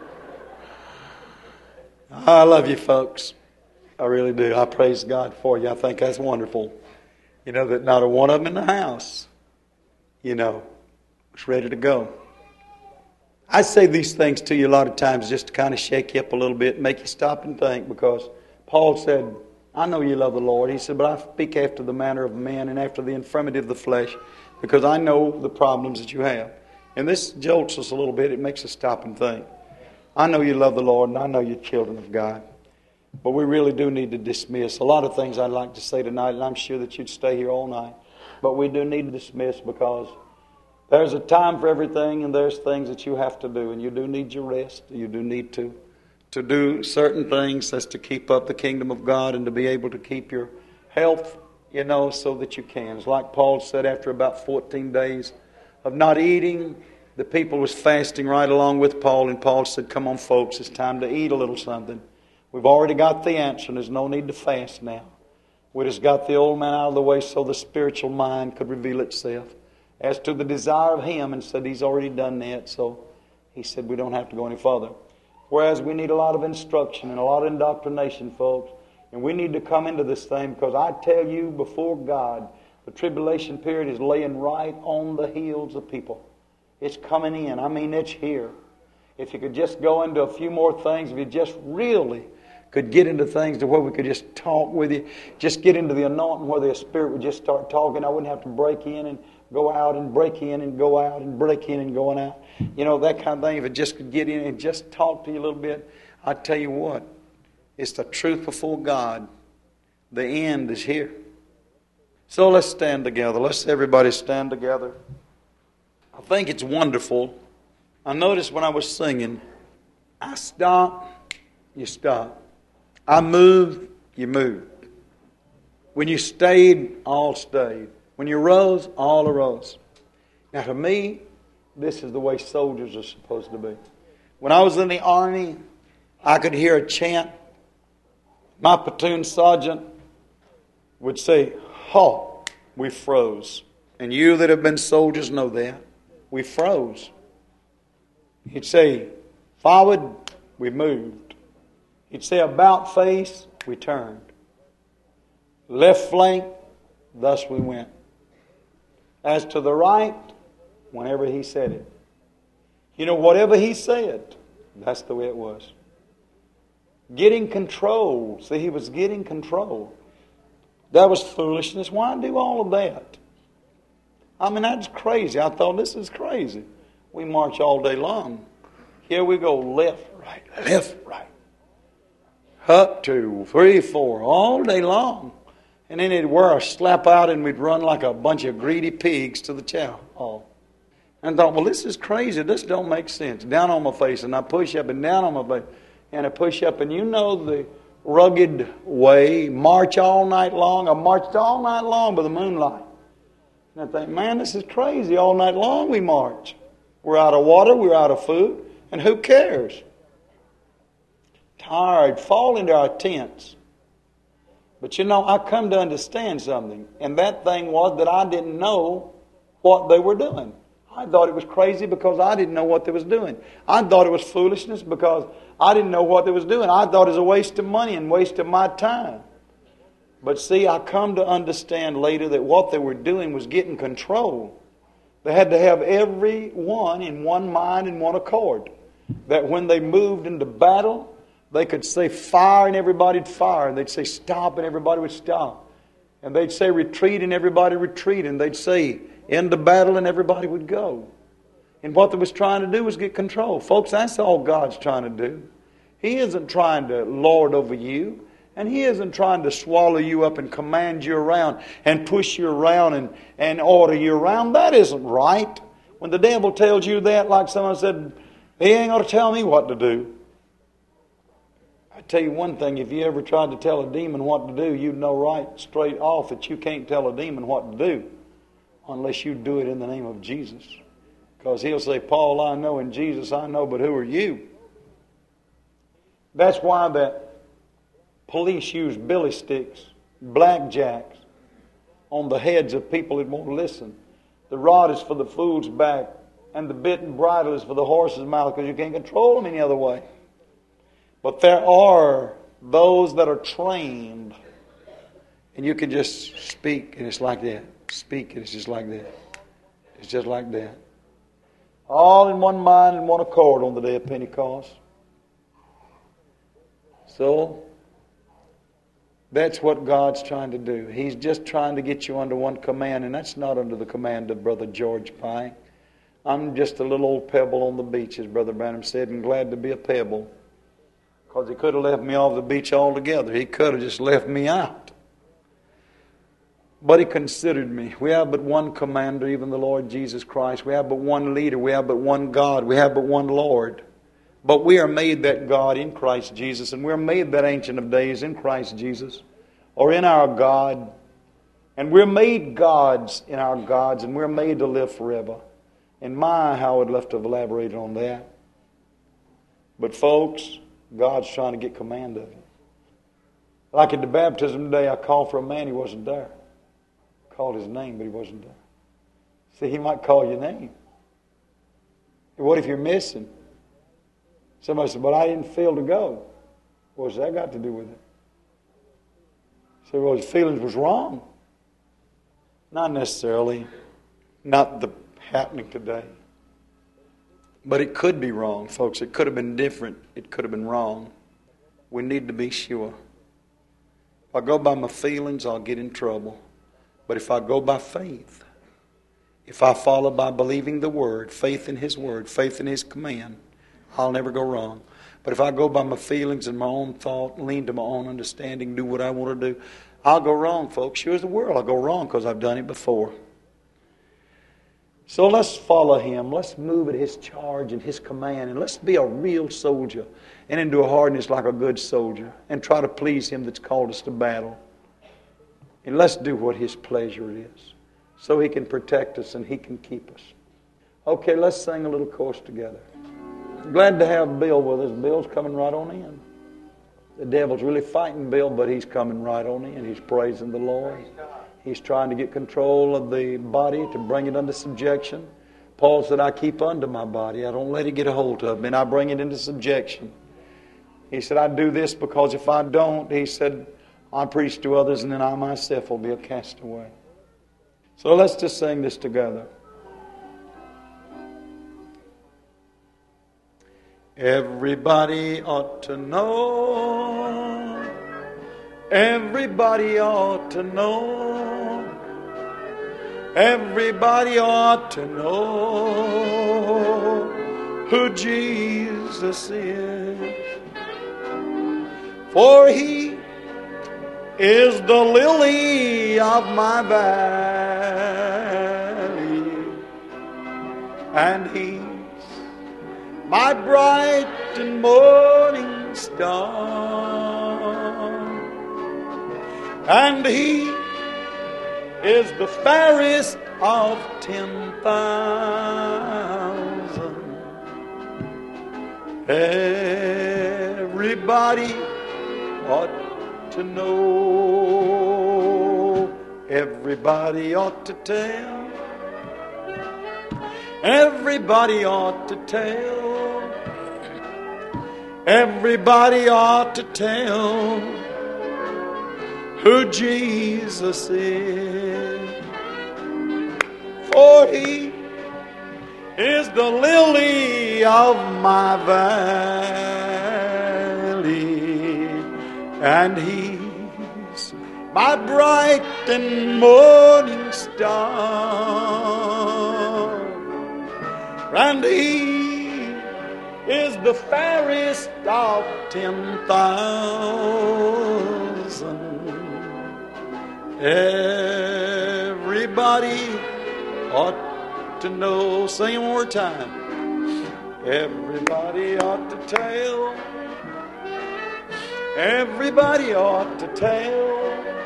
I love you folks. I really do. I praise God for you. I think that's wonderful. You know, that not a one of them in the house, you know, was ready to go. I say these things to you a lot of times just to kind of shake you up a little bit and make you stop and think, because Paul said, I know you love the Lord. He said, but I speak after the manner of men and after the infirmity of the flesh, because I know the problems that you have. And this jolts us a little bit. It makes us stop and think. I know you love the Lord, and I know you're children of God. But we really do need to dismiss. A lot of things I'd like to say tonight, and I'm sure that you'd stay here all night. But we do need to dismiss, because there's a time for everything, and there's things that you have to do. And you do need your rest. You do need to, to do certain things that's to keep up the kingdom of God and to be able to keep your health, you know, so that you can. It's like Paul said, after about fourteen days of not eating, the people was fasting right along with Paul. And Paul said, come on, folks, it's time to eat a little something. We've already got the answer, and there's no need to fast now. We just got the old man out of the way so the spiritual mind could reveal itself as to the desire of Him, and said He's already done that. So He said we don't have to go any further. Whereas we need a lot of instruction and a lot of indoctrination, folks. And we need to come into this thing, because I tell you, before God, the tribulation period is laying right on the heels of people. It's coming in. I mean, it's here. If you could just go into a few more things, if you just really could get into things to where we could just talk with you, just get into the anointing where the Spirit would just start talking. I wouldn't have to break in and go out and break in and go out and break in and going out. You know, that kind of thing. If it just could get in and just talk to you a little bit, I tell you what, it's the truth before God. The end is here. So let's stand together. Let's everybody stand together. I think it's wonderful. I noticed when I was singing, I stop, you stop. I moved, you moved. When you stayed, all stayed. When you rose, all arose. Now to me, this is the way soldiers are supposed to be. When I was in the army, I could hear a chant. My platoon sergeant would say, halt, we froze. And you that have been soldiers know that. We froze. He'd say, forward, we moved. He'd say, about face, we turned. Left flank, thus we went. As to the right, whenever he said it. You know, whatever he said, that's the way it was. Getting control. See, he was getting control. That was foolishness. Why do all of that? I mean, that's crazy. I thought, this is crazy. We march all day long. Here we go, left, right, left, right. Up, two, three, four, all day long. And then it'd wear a slap out and we'd run like a bunch of greedy pigs to the chow hall. And I thought, well, this is crazy. This don't make sense. Down on my face, and I push up and down on my face. And I push up, and you know the rugged way, march all night long. I marched all night long by the moonlight. And I think, man, this is crazy. All night long we march. We're out of water, we're out of food, and who cares? tired, fall into our tents. But you know, I come to understand something. And that thing was that I didn't know what they were doing. I thought it was crazy because I didn't know what they was doing. I thought it was foolishness because I didn't know what they was doing. I thought it was a waste of money and waste of my time. But see, I come to understand later that what they were doing was getting control. They had to have everyone in one mind and one accord. That when they moved into battle, they could say fire and everybody'd fire. And they'd say stop and everybody would stop. And they'd say retreat and everybody would retreat. And they'd say into battle and everybody would go. And what they was trying to do was get control. Folks, that's all God's trying to do. He isn't trying to lord over you. And He isn't trying to swallow you up and command you around and push you around and, and order you around. That isn't right. When the devil tells you that, like someone said, he ain't going to tell me what to do. I tell you one thing, if you ever tried to tell a demon what to do, you'd know right straight off that you can't tell a demon what to do unless you do it in the name of Jesus. Because he'll say, Paul, I know, and Jesus, I know, but who are you? That's why that police use billy sticks, blackjacks on the heads of people that won't listen. The rod is for the fool's back, and the bit and bridle is for the horse's mouth, because you can't control them any other way. But there are those that are trained, and you can just speak, and it's like that. Speak, and it's just like that. It's just like that. All in one mind and one accord on the day of Pentecost. So, that's what God's trying to do. He's just trying to get you under one command, and that's not under the command of Brother George Pike. I'm just a little old pebble on the beach, as Brother Branham said, and glad to be a pebble. Because he could have left me off the beach altogether. He could have just left me out. But He considered me. We have but one commander, even the Lord Jesus Christ. We have but one leader. We have but one God. We have but one Lord. But we are made that God in Christ Jesus, and we're made that Ancient of Days in Christ Jesus, or in our God. And we're made gods in our gods, and we're made to live forever. And my, how I would love to have elaborated on that. But folks, God's trying to get command of it. Like at the baptism today, I called for a man, he wasn't there. I called his name, but he wasn't there. See, He might call your name. What if you're missing? Somebody said, but I didn't feel to go. What's that got to do with it? So, well, his feelings was wrong. Not necessarily. Not the happening today. But it could be wrong, folks. It could have been different. It could have been wrong. We need to be sure. If I go by my feelings, I'll get in trouble. But if I go by faith, if I follow by believing the Word, faith in His Word, faith in His command, I'll never go wrong. But if I go by my feelings and my own thought, lean to my own understanding, do what I want to do, I'll go wrong, folks. Sure as the world, I'll go wrong because I've done it before. So let's follow Him. Let's move at His charge and His command. And let's be a real soldier and endure hardness like a good soldier. And try to please Him that's called us to battle. And let's do what His pleasure is. So He can protect us and He can keep us. Okay, let's sing a little chorus together. Glad to have Bill with us. Bill's coming right on in. The devil's really fighting Bill, but he's coming right on in. He's praising the Lord. He's trying to get control of the body to bring it under subjection. Paul said, I keep under my body. I don't let it get a hold of me, and I bring it into subjection. He said, I do this because if I don't, he said, I preach to others, and then I myself will be a castaway. So let's just sing this together. Everybody ought to know. Everybody ought to know. Everybody ought to know who Jesus is. For He is the lily of my valley, and He's my bright and morning star, and He is the fairest of ten thousand. Everybody Everybody ought to know. Everybody ought to tell. Everybody ought to tell. Everybody ought to tell who Jesus is. For He is the lily of my valley, and He's my bright and morning star, and He is the fairest of ten thousand. Everybody ought to know. Sing it one more time. Everybody ought to tell. Everybody ought to tell.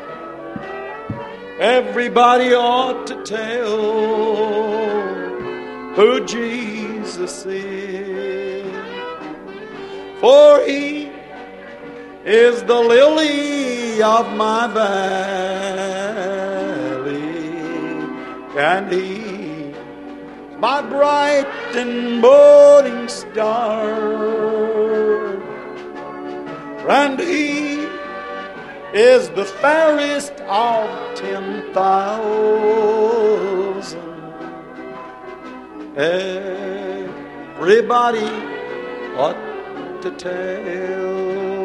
Everybody ought to tell who Jesus is. For He is the lily of my valley, and He my bright and morning star, and He is the fairest of ten thousand. Everybody ought to tell.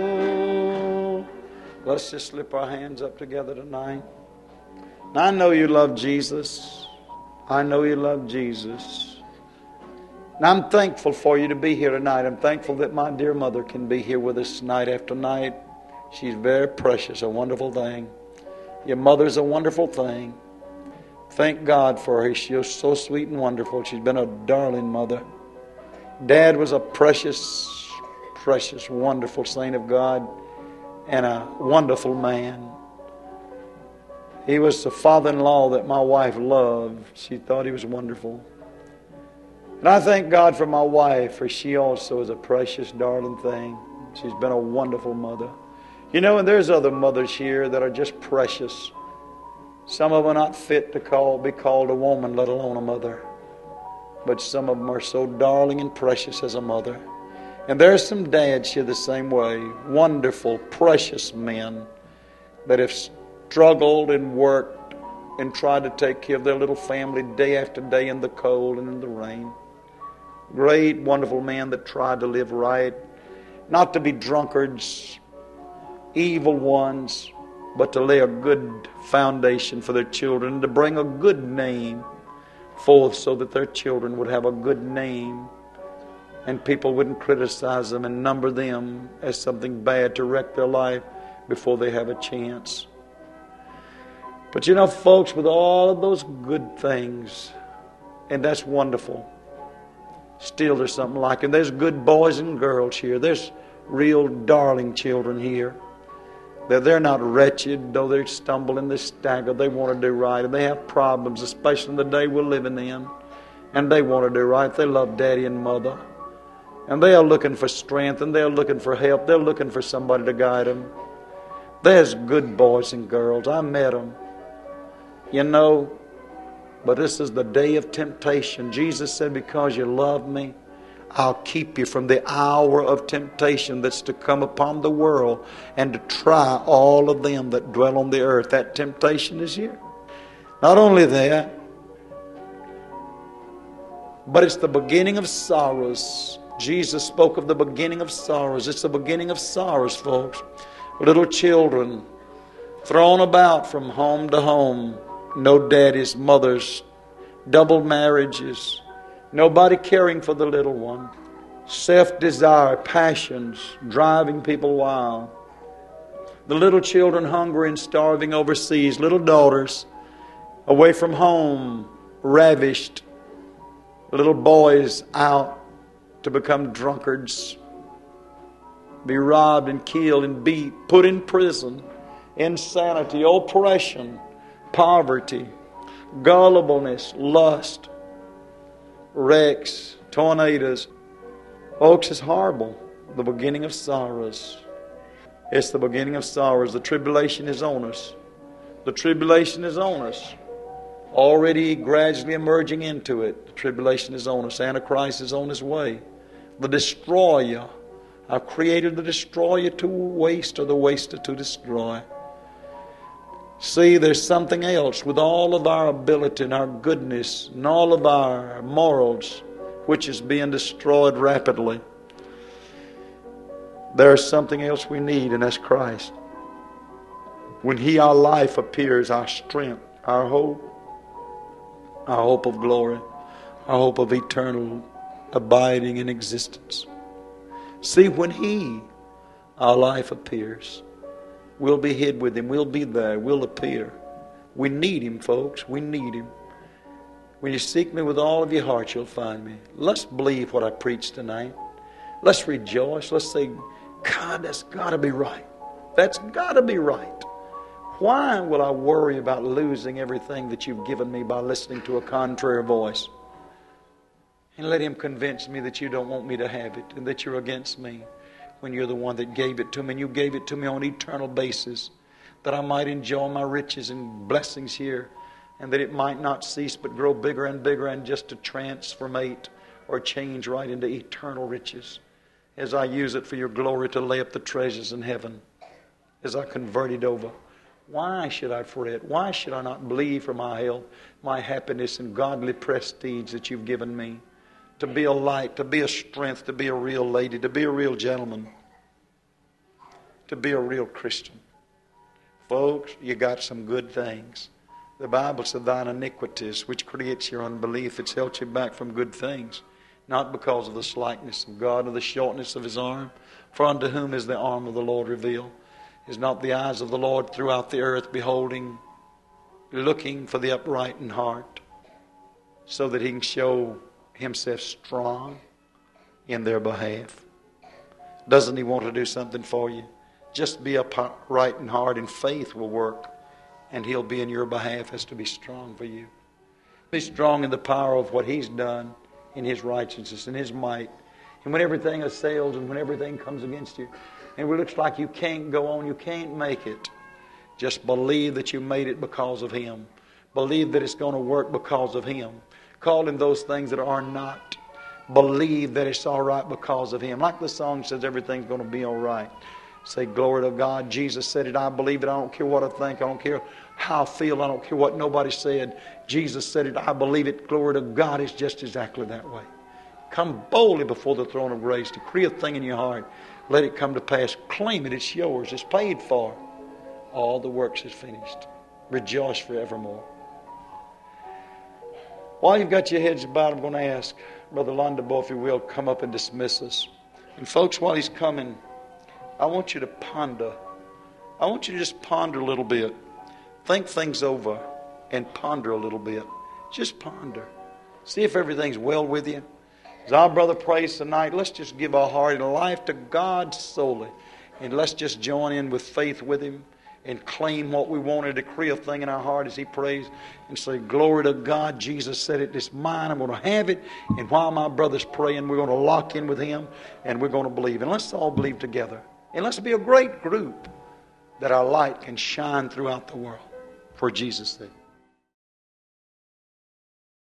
Let's just slip our hands up together tonight. Now, I know you love Jesus. I know you love Jesus. And I'm thankful for you to be here tonight. I'm thankful that my dear mother can be here with us night after night. She's very precious, a wonderful thing. Your mother's a wonderful thing. Thank God for her. She's so sweet and wonderful. She's been a darling mother. Dad was a precious, precious, wonderful saint of God and a wonderful man. He was the father-in-law that my wife loved. She thought he was wonderful. And I thank God for my wife, for she also is a precious, darling thing. She's been a wonderful mother. You know, and there's other mothers here that are just precious. Some of them are not fit to call, be called a woman, let alone a mother. But some of them are so darling and precious as a mother. And there's some dads here the same way. Wonderful, precious men that have struggled and worked and tried to take care of their little family day after day in the cold and in the rain. Great, wonderful men that tried to live right. Not to be drunkards, evil ones, but to lay a good foundation for their children and to bring a good name forth so that their children would have a good name and people wouldn't criticize them and number them as something bad to wreck their life before they have a chance. But you know, folks, with all of those good things, and that's wonderful, still there's something like it. There's good boys and girls here. There's real darling children here. That they're not wretched, though they stumble and they stagger. They want to do right, and they have problems, especially in the day we're living in. And they want to do right. They love Daddy and Mother. And they are looking for strength, and they're looking for help. They're looking for somebody to guide them. There's good boys and girls. I met them. You know, but this is the day of temptation. Jesus said, because you love me, I'll keep you from the hour of temptation that's to come upon the world and to try all of them that dwell on the earth. That temptation is here. Not only that, but it's the beginning of sorrows. Jesus spoke of the beginning of sorrows. It's the beginning of sorrows, folks. Little children thrown about from home to home. No daddies, mothers, double marriages. Nobody caring for the little one. Self-desire, passions, driving people wild. The little children hungry and starving overseas. Little daughters away from home, ravished. Little boys out to become drunkards. Be robbed and killed and beat, put in prison. Insanity, oppression, poverty, gullibleness, lust, wrecks, tornadoes. Folks, it's horrible. the beginning of sorrows. It's the beginning of sorrows. The tribulation is on us. The tribulation is on us. Already gradually emerging into it. The tribulation is on us. Antichrist is on his way. The destroyer. I've created the destroyer to waste, or the waster to destroy. See, there's something else with all of our ability and our goodness and all of our morals, which is being destroyed rapidly. There's something else we need, and that's Christ. When He, our life, appears, our strength, our hope, our hope of glory, our hope of eternal abiding in existence. See, when He, our life, appears, we'll be hid with Him. We'll be there. We'll appear. We need Him, folks. We need Him. When you seek me with all of your heart, you'll find me. Let's believe what I preached tonight. Let's rejoice. Let's say, God, that's got to be right. That's got to be right. Why will I worry about losing everything that you've given me by listening to a contrary voice? And let Him convince me that you don't want me to have it and that you're against me, when you're the one that gave it to me, and you gave it to me on an eternal basis, that I might enjoy my riches and blessings here, and that it might not cease but grow bigger and bigger, and just to transformate or change right into eternal riches as I use it for your glory to lay up the treasures in heaven, as I convert it over. Why should I fret? Why should I not believe for my health, my happiness, and godly prestige that you've given me? To be a light, to be a strength, to be a real lady, to be a real gentleman, to be a real Christian. Folks, you got some good things. The Bible said, thine iniquities, which creates your unbelief, it's held you back from good things, not because of the slightness of God or the shortness of His arm. For unto whom is the arm of the Lord revealed? Is not the eyes of the Lord throughout the earth beholding, looking for the upright in heart, so that He can show Himself strong in their behalf? Doesn't He want to do something for you? Just be upright in heart, and faith will work, and He'll be in your behalf as to be strong for you. Be strong in the power of what He's done, in His righteousness, in His might. And when everything assails and when everything comes against you, and it looks like you can't go on, you can't make it, just believe that you made it because of Him. Believe that it's going to work because of Him. Call Him those things that are not. Believe that it's all right because of Him. Like the song says, everything's going to be all right. Say, glory to God. Jesus said it. I believe it. I don't care what I think. I don't care how I feel. I don't care what nobody said. Jesus said it. I believe it. Glory to God. It's just exactly that way. Come boldly before the throne of grace. Decree a thing in your heart. Let it come to pass. Claim it. It's yours. It's paid for. All the works is finished. Rejoice forevermore. While you've got your heads about, I'm going to ask Brother Londaboy, if you will, come up and dismiss us. And folks, while he's coming, I want you to ponder. I want you to just ponder a little bit. Think things over and ponder a little bit. Just ponder. See if everything's well with you. As our brother prays tonight, let's just give our heart and life to God solely. And let's just join in with faith with Him and claim what we want, to decree a thing in our heart as he prays, and say, glory to God, Jesus said it, it's mine, I'm going to have it. And while my brother's praying, we're going to lock in with him, and we're going to believe. And let's all believe together. And let's be a great group, that our light can shine throughout the world for Jesus' sake.